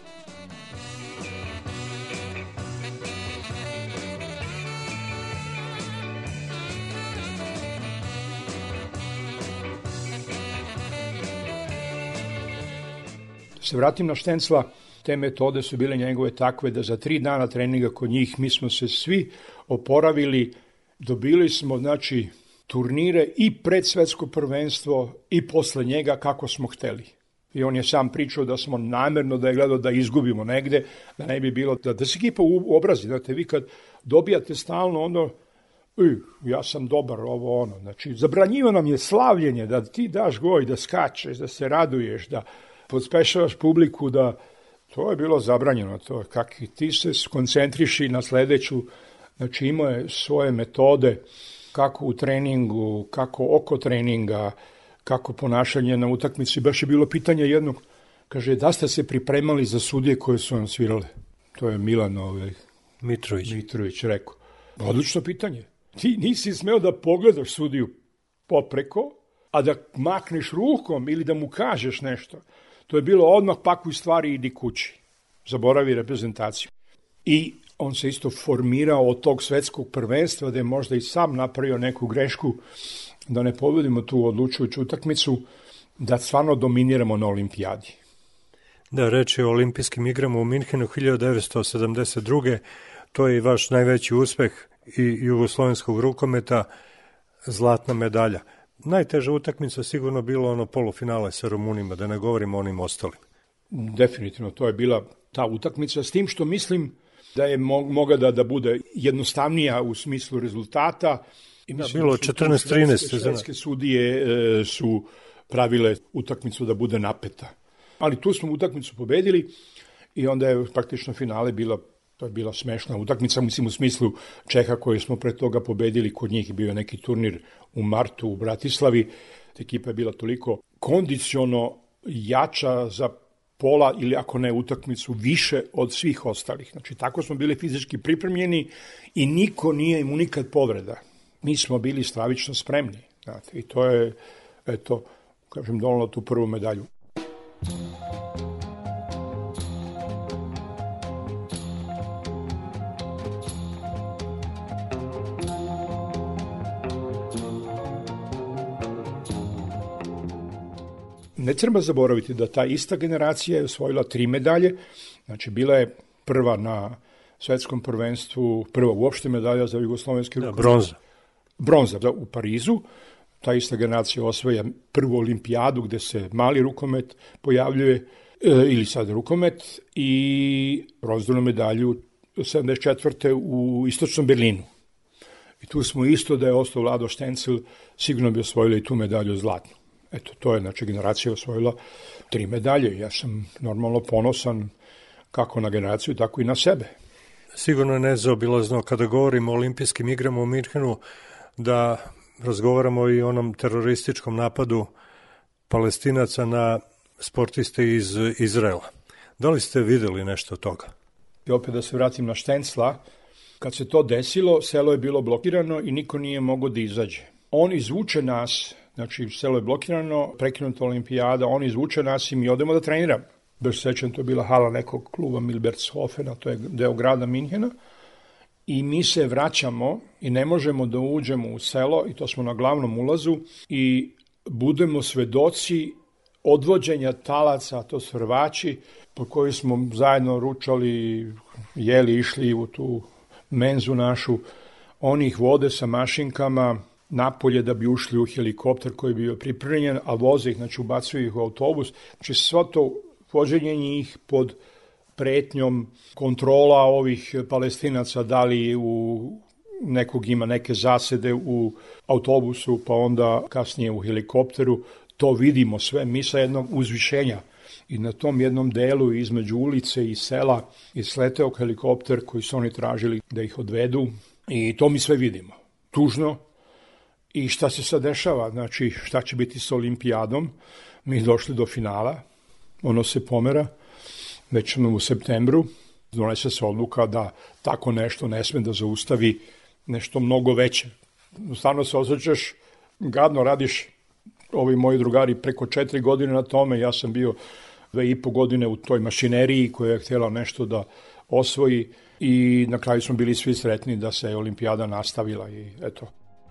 Se vratim na Štencla, te metode su bile njegove takve da za tri dana treninga kod njih mi smo se svi oporavili, dobili smo znači turnire i pred svetsko prvenstvo i posle njega kako smo hteli. I on je sam pričao da smo namerno da je gledao da izgubimo negde, da ne bi bilo, da, da se ekipa obrazi, znate, vi kad dobijate stalno ono, ja sam dobar, ovo ono, znači zabranjivo nam je slavljenje, da ti daš goj, da skačeš, da se raduješ, da podspešavaš publiku, da to je bilo zabranjeno, to kakvi ti se skoncentriši na sledeću, znači imao je svoje metode, kako u treningu, kako oko treninga, kako ponašanje na utakmici. Baš je bilo pitanje jednog, kaže, da ste se pripremali za sudije koje su vam svirale? To je Milan ovaj, Mitrović. Mitrović rekao. Odlično pitanje. Ti nisi smeo da pogledaš sudiju popreko, a da makneš rukom ili da mu kažeš nešto. To je bilo odmah pakuj stvari i idi kući. Zaboravi reprezentaciju. I on se isto formirao od tog svetskog prvenstva, da je možda i sam napravio neku grešku, da ne pobedimo tu odlučujuću utakmicu, da stvarno dominiramo na olimpijadi. Da, reč je o olimpijskim igrama u Minhenu hiljadu devetsto sedamdeset druge. To je i vaš najveći uspeh i jugoslovenskog rukometa, zlatna medalja. Najteža utakmica sigurno bilo ono polufinale sa Rumunima, da ne govorimo o onim ostalim. Definitivno, to je bila ta utakmica, s tim što mislim da je mogla da, da bude jednostavnija u smislu rezultata. I da, bilo četrnaest trinaest. Švedske sudije e, su pravile utakmicu da bude napeta. Ali tu smo utakmicu pobedili i onda je praktično finale bila, to je bila smešna utakmica, mislim u smislu Čeha koje smo pre toga pobedili, kod njih bio neki turnir u martu u Bratislavi. Ekipa je bila toliko kondiciono jača za pola ili ako ne utakmicu više od svih ostalih. Znači tako smo bili fizički pripremljeni i niko nije imao nikad povreda. Mi smo bili stravično spremni. Znate, i to je, eto, kažem, donalo tu prvu medalju. Ne treba zaboraviti da ta ista generacija je osvojila tri medalje, znači bila je prva na svetskom prvenstvu, prva uopšte medalja za jugoslovenski rukomet. Da, bronza. Bronza, da, u Parizu. Ta ista generacija osvaja prvu olimpijadu gde se mali rukomet pojavljuje, e, ili sad rukomet, i bronzanu medalju sedamdeset četvrte u istočnom Berlinu. I tu smo isto da je ostao Vlado Štencl, sigurno bi osvojili i tu medalju zlatnu. Eto, to je, znači, generacija osvojila tri medalje. Ja sam normalno ponosan kako na generaciju, tako i na sebe. Sigurno je nezaobilazno kada govorimo o olimpijskim igrama u Minhenu da razgovaramo i o onom terorističkom napadu Palestinaca na sportiste iz Izraela. Da li ste videli nešto od toga? I opet da se vratim na Štencla, kad se to desilo, selo je bilo blokirano i niko nije mogao da izađe. On izvuče nas, znači selo je blokirano, prekinuta olimpijada, on izvuče nas i mi odemo da treniramo. Bez sećam, to je bila hala nekog kluba Milbertshofena, to je deo grada Minhena, i mi se vraćamo i ne možemo da uđemo u selo, i to smo na glavnom ulazu, i budemo svedoci odvođenja talaca, to su rvači, po koji smo zajedno ručali, jeli, išli u tu menzu našu, oni ih vode sa mašinkama napolje da bi ušli u helikopter koji bi bio pripremljen, a voze ih, znači ubacuju ih u autobus. Znači svo to vođenje njih pod pretnjom kontrola ovih Palestinaca, da li u nekog ima neke zasede u autobusu, pa onda kasnije u helikopteru, to vidimo sve mi sa jednog uzvišenja. I na tom jednom delu između ulice i sela je sleteo helikopter koji su oni tražili da ih odvedu, i to mi sve vidimo. Tužno. I šta se sad dešava? Znači, šta će biti sa olimpijadom? Mi došli do finala, ono se pomera već u septembru donese se odluka da tako nešto ne sme da zaustavi nešto mnogo veće. Stvarno se osjećaš, gadno radiš, ovi moji drugari preko četiri godine na tome, ja sam bio dve i po godine u toj mašineriji koja je htjela nešto da osvoji i na kraju smo bili svi sretni da se olimpijada nastavila i eto.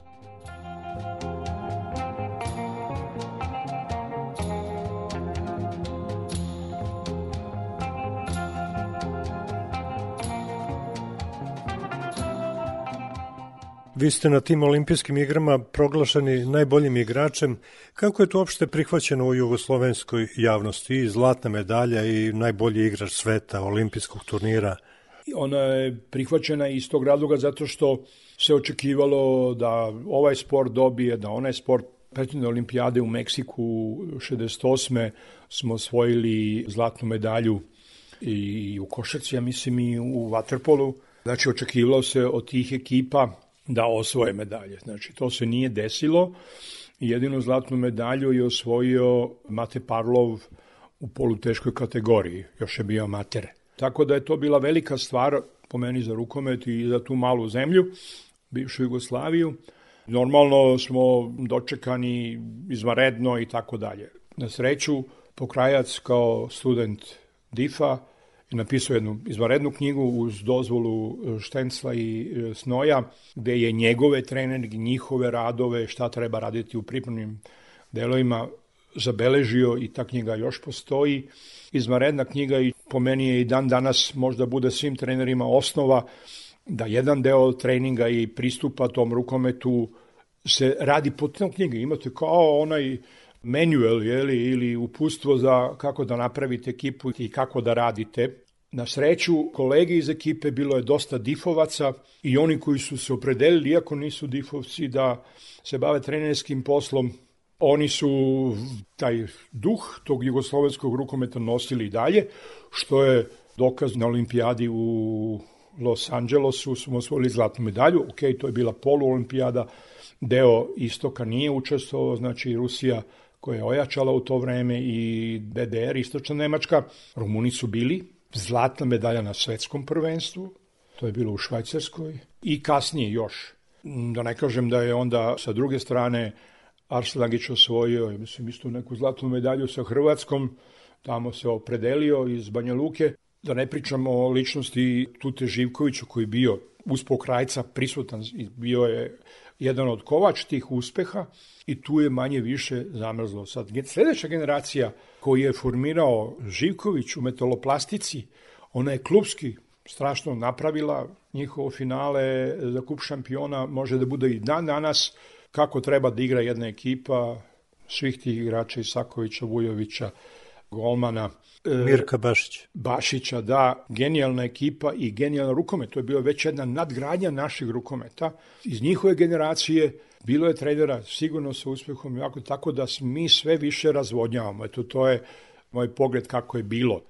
Vi ste na tim olimpijskim igrama proglašeni najboljim igračem. Kako je to uopšte prihvaćeno u jugoslovenskoj javnosti? I zlatna medalja i najbolji igrač sveta, olimpijskog turnira. Ona je prihvaćena iz tog razloga zato što se očekivalo da ovaj sport dobije, da onaj sport. Prethodne olimpijade u Meksiku šezdeset osme smo osvojili zlatnu medalju i u košarci, ja mislim i u vaterpolu. Znači očekivalo se od tih ekipa da osvoje medalje. Znači, to se nije desilo. Jedinu zlatnu medalju je osvojio Mate Parlov u poluteškoj kategoriji. Još je bio amater. Tako da je to bila velika stvar po meni za rukomet i za tu malu zemlju, bivšu Jugoslaviju. Normalno smo dočekani izvanredno i tako dalje. Na sreću, Pokrajac kao student D I F-a je napisao jednu izvanrednu knjigu uz dozvolu Štencla i Snoja, gde je njegove trenerke, njihove radove, šta treba raditi u pripremnim delovima, zabeležio i ta knjiga još postoji. Izvanredna knjiga i po meni je i dan danas možda bude svim trenerima osnova da jedan deo treninga i pristupa tom rukometu se radi po tom knjige. Imate kao onaj manual jeli, ili uputstvo za kako da napravite ekipu i kako da radite. Na sreću, kolege iz ekipe bilo je dosta difovaca i oni koji su se opredelili, iako nisu difovci, da se bave trenerskim poslom, oni su taj duh tog jugoslovenskog rukometa nosili i dalje, što je dokaz na olimpijadi u Los Angelesu, smo osvojili zlatnu medalju. Ok, to je bila poluolimpijada, deo istoka nije učestvovao, znači Rusija koja je ojačala u to vreme i D D R, istočna Nemačka. Rumuni su bili, zlatna medalja na svetskom prvenstvu, to je bilo u Švajcarskoj i kasnije još. Da ne kažem da je onda sa druge strane Arslangić osvojio, mislim, isto neku zlatnu medalju sa Hrvatskom, tamo se opredelio iz Banja Luke. Da ne pričamo o ličnosti Tute Živkoviću koji je bio uz Pokrajca prisutan, bio je jedan od kovač tih uspeha i tu je manje više zamrzlo. Sad, sljedeća generacija koju je formirao Živković u metaloplastici, ona je klubski strašno napravila. Njihovo finale za kup šampiona može da bude i dan danas kako treba da igra jedna ekipa svih tih igrača, Isakovića, Vujovića, golmana. Mirka Bašić. Bašića, da, genijalna ekipa i genijalna rukomet. To je bila već jedna nadgradnja našeg rukometa. Iz njihove generacije bilo je trenera sigurno sa uspehom, jako, tako da mi sve više razvodnjavamo. Eto, to je moj pogled kako je bilo.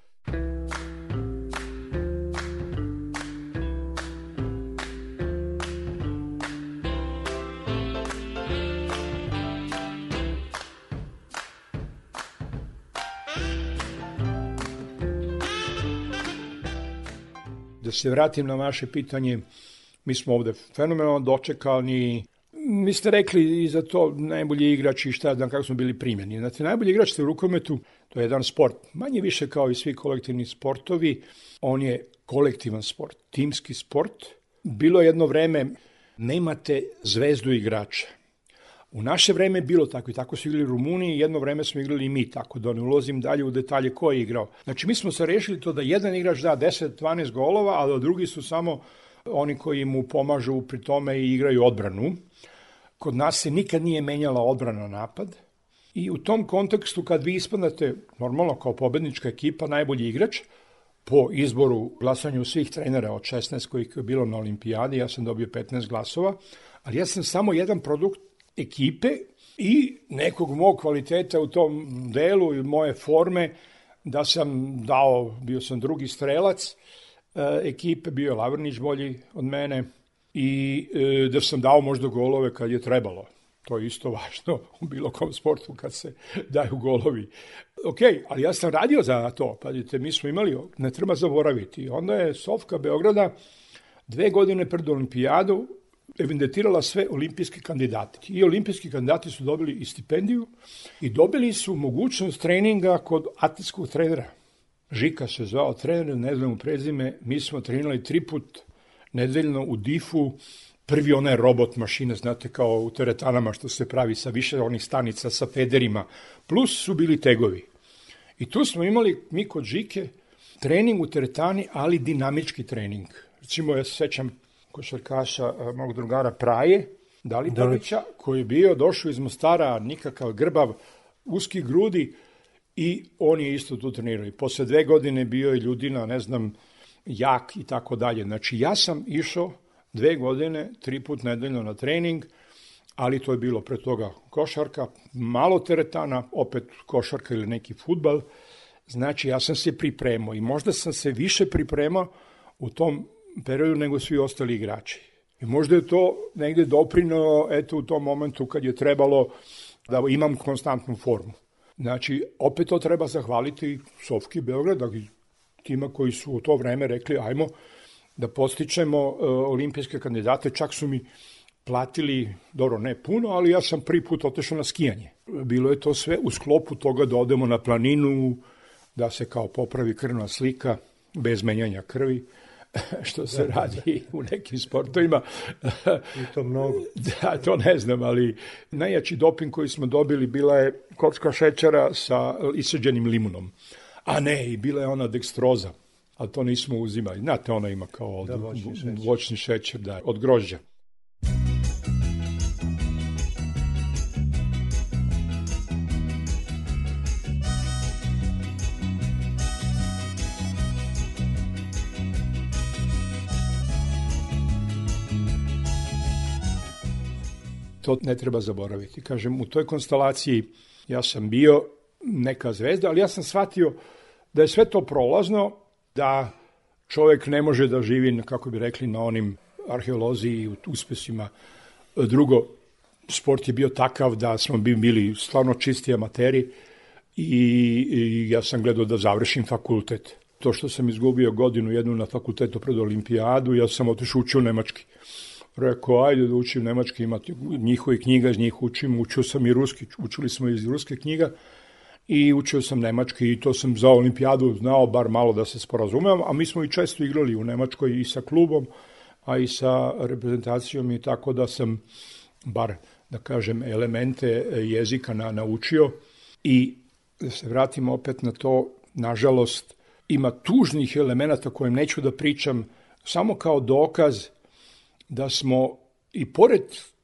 Da se vratim na vaše pitanje, mi smo ovde fenomenalno dočekani. Vi ste rekli i za to najbolji igrač i šta, da kako smo bili primjeni. Znate, najbolji igrač u rukometu, to je jedan sport, manje više kao i svi kolektivni sportovi, on je kolektivan sport, timski sport. Bilo jedno vreme, nemate zvezdu igrača. U naše vreme je bilo tako i tako su igrali Rumuni i jedno vreme smo igrali i mi tako, da ne ulazim dalje u detalje ko je igrao. Znači mi smo se rešili to da jedan igrač da deset dvanaest golova, a da drugi su samo oni koji mu pomažu pri tome i igraju odbranu. Kod nas se nikad nije menjala odbrana napad i u tom kontekstu kad vi ispadnete normalno kao pobednička ekipa, najbolji igrač, po izboru glasanju svih trenera od šesnaest kojih je bilo na olimpijadi, ja sam dobio petnaest glasova, ali ja sam samo jedan produkt ekipe i nekog mog kvaliteta u tom delu i moje forme da sam dao, bio sam drugi strelac e, ekipe, bio je Lavrnić bolji od mene i e, da sam dao možda golove kad je trebalo. To je isto važno u bilo kom sportu kad se daju golovi. Ok, ali ja sam radio za to. Pazite, mi smo imali, ne treba zaboraviti. Onda je Sofka Beograda dve godine pred olimpijadu evidentirala sve olimpijske kandidate. I olimpijski kandidati su dobili i stipendiju i dobili su mogućnost treninga kod atletskog trenera. Žika se zvao trener, ne znam u prezime, mi smo trenirali tri put nedeljno u difu, prvi onaj robot mašina, znate, kao u teretanama što se pravi sa više onih stanica sa federima, plus su bili tegovi. I tu smo imali, mi kod Žike, trening u teretani, ali dinamički trening. Recimo, ja se sećam košarkaša mog drugara Praje, Dalipovića, koji je bio, došao iz Mostara, nikakav grbav, uski grudi, i on je isto tu trenirao. I posle dve godine bio je Ljudina, ne znam, jak i tako dalje. Znači, ja sam išao dve godine, tri put nedeljno na trening, ali to je bilo pre toga košarka, malo teretana, opet košarka ili neki fudbal. Znači, ja sam se pripremao i možda sam se više pripremao u tom periodu nego svi ostali igrači. I možda je to negde doprineo, eto, u tom momentu kad je trebalo da imam konstantnu formu. Znači, opet to treba zahvaliti Sofki Beograda i tima koji su u to vreme rekli, ajmo da postičemo uh, olimpijske kandidate, čak su mi platili, dobro, ne puno, ali ja sam prvi put otešao na skijanje. Bilo je to sve u sklopu toga da odemo na planinu, da se kao popravi krvna slika, bez menjanja krvi, što se da, radi da. u nekim sportovima. I to mnogo. Da, to ne znam, ali najjači doping koji smo dobili bila je kocka šećera sa iseđenim limunom. A ne, i bila je ona dekstroza, ali to nismo uzimali. Znate, ona ima kao da, voćni šećer, voćni šećer da, od grožđa. To ne treba zaboraviti. Kažem, u toj konstelaciji ja sam bio neka zvezda, ali ja sam shvatio da je sve to prolazno, da čovjek ne može da živi, kako bi rekli, na onim arheoloziji i uspesima. Drugo, sport je bio takav da smo bili stvarno čisti amateri i, i ja sam gledao da završim fakultet. To što sam izgubio godinu jednu na fakultetu pred olimpijadu, ja sam otišao učio nemački. Rekao, ajde da učim nemački, imate njihovi knjiga, iz njih učim, učio sam i ruski, učili smo iz ruske knjiga i učio sam nemački i to sam za olimpijadu znao bar malo da se sporazumem, a mi smo i često igrali u Nemačkoj i sa klubom, a i sa reprezentacijom i tako da sam bar, da kažem, elemente jezika na, naučio. I da se vratim opet na to, nažalost, ima tužnih elemenata kojim neću da pričam, samo kao dokaz da smo i pored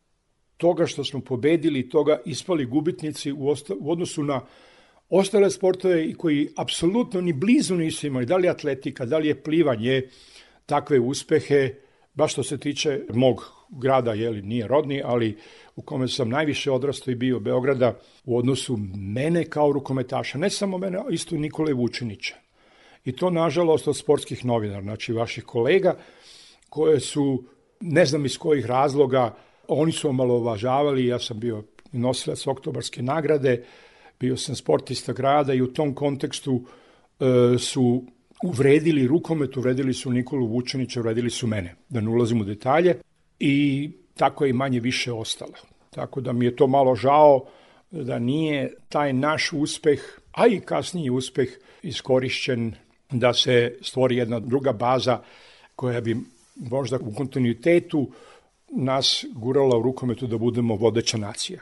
toga što smo pobedili, toga ispali gubitnici u, osta, u odnosu na ostale sportove i koji apsolutno ni blizu nisu imali, da li je atletika, da li je plivanje, takve uspehe, baš što se tiče mog grada, jeli, nije rodni, ali u kome sam najviše odrastao i bio Beograda, u odnosu mene kao rukometaša, ne samo mene, isto Nikole Vučinića. I to, nažalost, od sportskih novinara, znači vaših kolega, koje su, ne znam iz kojih razloga, oni su omalovažavali, ja sam bio nosilac oktobarske nagrade, bio sam sportista grada i u tom kontekstu e, su uvredili rukomet, uvredili su Nikolu Vučinića, uvredili su mene, da ne ulazim u detalje, i tako je i manje više ostalo. Tako da mi je to malo žao da nije taj naš uspeh, a i kasniji uspeh, iskorišćen da se stvori jedna druga baza koja bi možda u kontinuitetu nas gurala u rukometu da budemo vodeća nacija.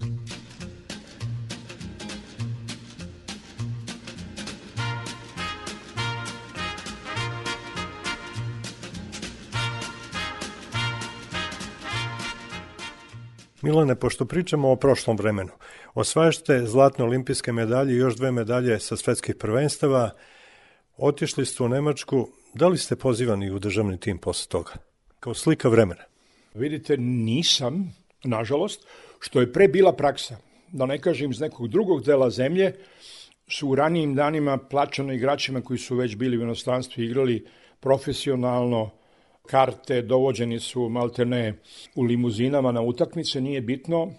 Milane, pošto pričamo o prošlom vremenu, osvajašte zlatne olimpijske medalje i još dve medalje sa svetskih prvenstava, otišli ste u Nemačku, da li ste pozivani u državni tim posle toga? Kao slika vremena. Vidite, nisam, nažalost, što je pre bila praksa. Da ne kažem, iz nekog drugog dela zemlje su u ranijim danima plaćano igračima koji su već bili u inostranstvu, igrali profesionalno, karte dovođeni su maltene u limuzinama na utakmice, nije bitno,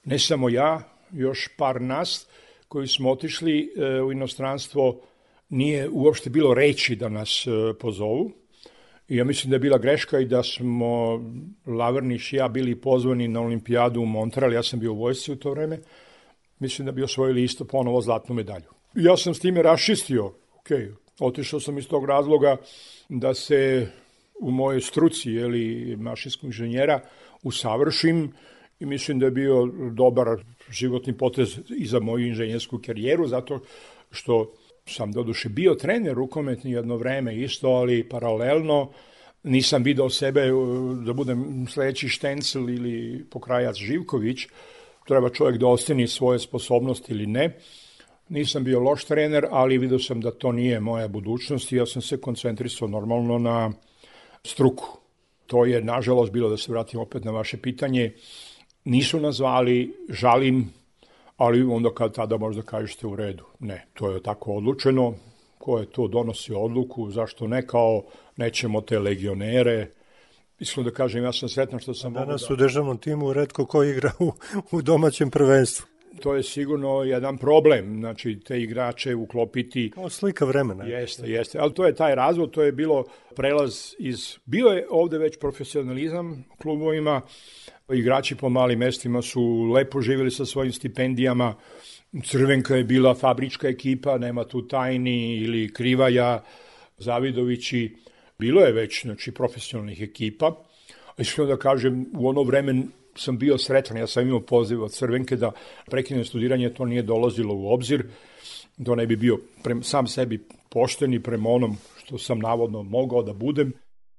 Ne samo ja, još par nas koji smo otišli u inostranstvo, nije uopšte bilo reći da nas pozovu. I ja mislim da je bila greška i da smo Laverniš i ja bili pozvani na olimpijadu u Montreal, ja sam bio u vojsci u to vreme, mislim da bi osvojili isto ponovo zlatnu medalju. Ja sam s time raščistio, ok, otišao sam iz tog razloga da se u mojoj struci, jeli, mašinskog inženjera, usavršim i mislim da je bio dobar životni potez i za moju inženjersku karijeru, zato što sam doduše bio trener rukometni jedno vreme isto, ali paralelno nisam video sebe da budem sledeći Štencel ili pokrajac Živković, treba čovjek da ostani svoje sposobnosti ili ne. Nisam bio loš trener, ali vidio sam da to nije moja budućnost i ja sam se koncentrisao normalno na struku. To je, nažalost, bilo, da se vratim opet na vaše pitanje, nisu nazvali, žalim, ali onda kad tada možda kažete u redu. Ne, to je tako odlučeno, ko je to donosi odluku, zašto ne, kao nećemo te legionere. Iskreno da kažem, ja sam sretan što sam... Danas da... u državnom timu retko ko igra u, u domaćem prvenstvu. To je sigurno jedan problem, znači te igrače uklopiti... Kao slika vremena. Jeste, jeste, ali to je taj razvod, to je bilo prelaz iz... Bio je ovde već profesionalizam u klubovima, igrači po malim mestima su lepo živjeli sa svojim stipendijama, Crvenka je bila fabrička ekipa, nema tu Tajni ili Krivaja, Zavidovići, bilo je već, znači, profesionalnih ekipa. Iskreno da kažem, u ono vreme sam bio sretan, ja sam imao poziv od Crvenke da prekinem studiranje, to nije dolazilo u obzir, to ne bi bio prema, sam sebi pošteni prema onom što sam navodno mogao da budem.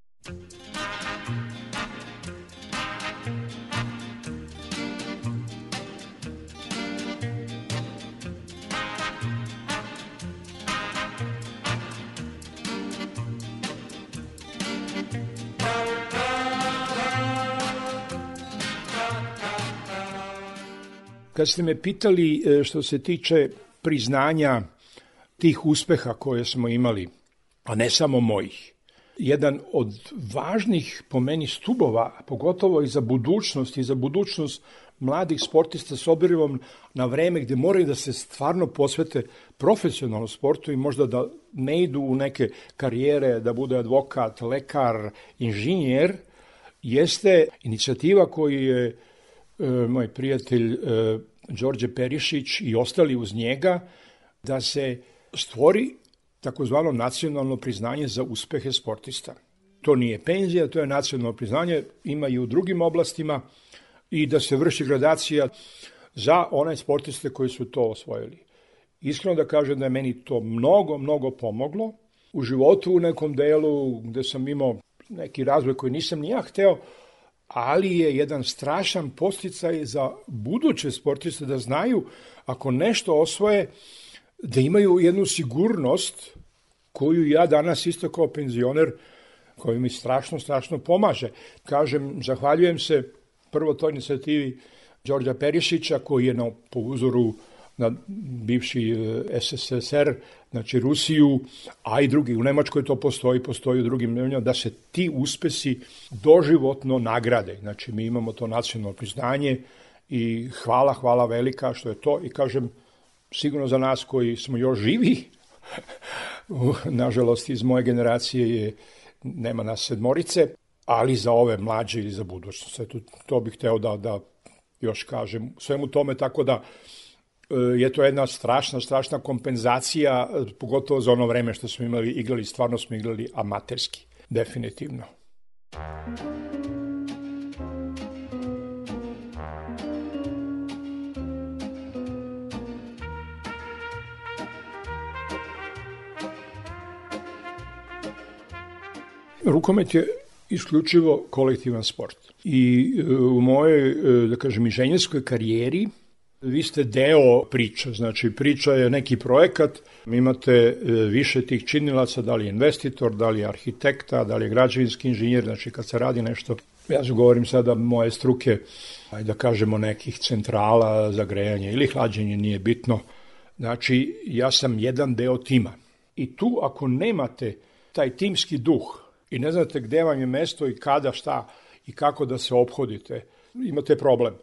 Kad ste me pitali što se tiče priznanja tih uspeha koje smo imali, a ne samo mojih, jedan od važnih po meni stubova, pogotovo i za budućnost i za budućnost mladih sportista s obzirom na vreme gde moraju da se stvarno posvete profesionalnom sportu i možda da ne idu u neke karijere, da bude advokat, lekar, inženjer, jeste inicijativa koju je moj prijatelj Đorđe Perišić i ostali uz njega, da se stvori takozvano nacionalno priznanje za uspehe sportista. To nije penzija, to je nacionalno priznanje, ima i u drugim oblastima, i da se vrši gradacija za one sportiste koji su to osvojili. Iskreno da kažem da je meni to mnogo, mnogo pomoglo u životu u nekom delu gde sam imao neki razvoj koji nisam ni ja hteo, ali je jedan strašan podsticaj za buduće sportiste da znaju, ako nešto osvoje, da imaju jednu sigurnost koju ja danas isto kao penzioner, koji mi strašno, strašno pomaže. Kažem, zahvaljujem se prvo toj inicijativi Đorđa Perišića, koji je na, po uzoru na bivši S S S R, znači Rusiju, a i drugi, u Nemačkoj to postoji, postoji u drugim zemljama, da se ti uspesi doživotno nagrade. Znači, mi imamo to nacionalno priznanje i hvala, hvala velika što je to. I kažem, sigurno za nas koji smo još živi, nažalost iz moje generacije je, nema nas sedmorice, ali za ove mlađe i za budućnost. To, to bih hteo da, da još kažem svemu tome, tako da je to jedna strašna, strašna kompenzacija, pogotovo za ono vreme što smo imali, igrali, stvarno smo igrali amaterski, definitivno. Rukomet je isključivo kolektivan sport. I u mojoj, da kažem, inženjerskoj karijeri vi ste deo priča, znači priča je neki projekat, imate više tih činilaca, da li je investitor, da li je arhitekta, da li je građevinski inženjer, znači kad se radi nešto, ja govorim sada moje struke, ajde da kažemo nekih centrala za grejanje ili hlađenje, nije bitno, znači ja sam jedan deo tima. I tu ako nemate taj timski duh i ne znate gde vam je mesto i kada, šta i kako da se ophodite, imate problem.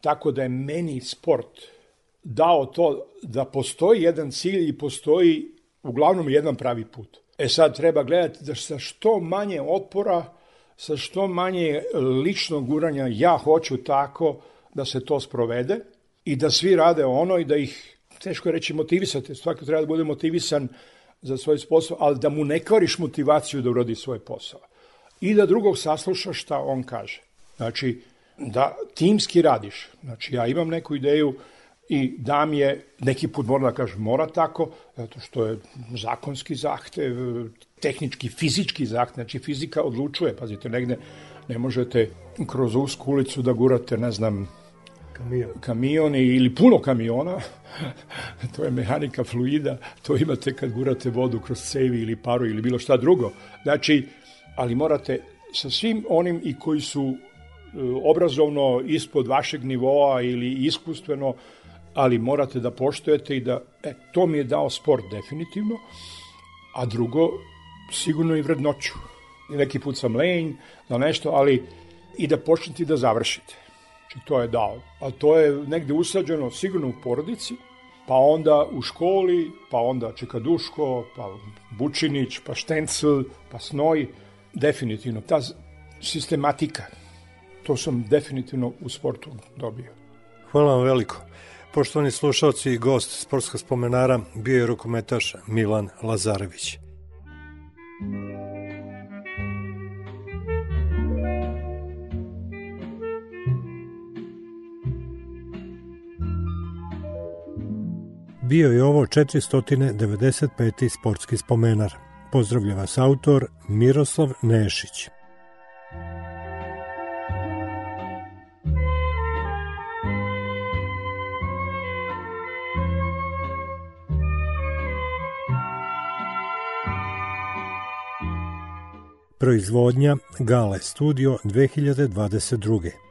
tako da je meni sport dao to da postoji jedan cilj i postoji uglavnom jedan pravi put. E sad treba gledati da sa što manje otpora, sa što manje ličnog guranja ja hoću tako da se to sprovede i da svi rade ono i da ih, teško je reći motivisati, svaki treba da bude motivisan za svoj posao, ali da mu ne kvariš motivaciju da uradi svoj posao. I da drugog saslušaš šta on kaže. Znači, da timski radiš. Znači, ja imam neku ideju i dam je, neki put moram da kažem, mora tako, zato što je zakonski zahtev, tehnički, fizički zahtev, znači fizika odlučuje, pazite, negde ne možete kroz usku ulicu da gurate, ne znam, Kamion. kamioni ili puno kamiona, to je mehanika fluida, to imate kad gurate vodu kroz cevi ili paru ili bilo šta drugo. Znači, ali morate sa svim onim i koji su obrazovno ispod vašeg nivoa ili iskustveno, ali morate da poštujete i da, e, to mi je dao sport definitivno, a drugo, sigurno i vrednoću. I neki put sam lenj, da nešto, ali i da počnete da završite. Znači, to je dao. A to je negde usađeno sigurno u porodici, pa onda u školi, pa onda Čekaduško, pa Bučinić, pa Štencl, pa Snoj. Definitivno, ta sistematika, to sam definitivno u sportu dobio. Hvala vam veliko. Poštovani slušalci i gost Sportskog spomenara bio je rukometaš Milan Lazarević. Bio je ovo četiristo devedeset peti Sportski spomenar. Pozdravlja vas autor Miroslav Nešić. Proizvodnja Gale Studio dve hiljade dvadeset druge.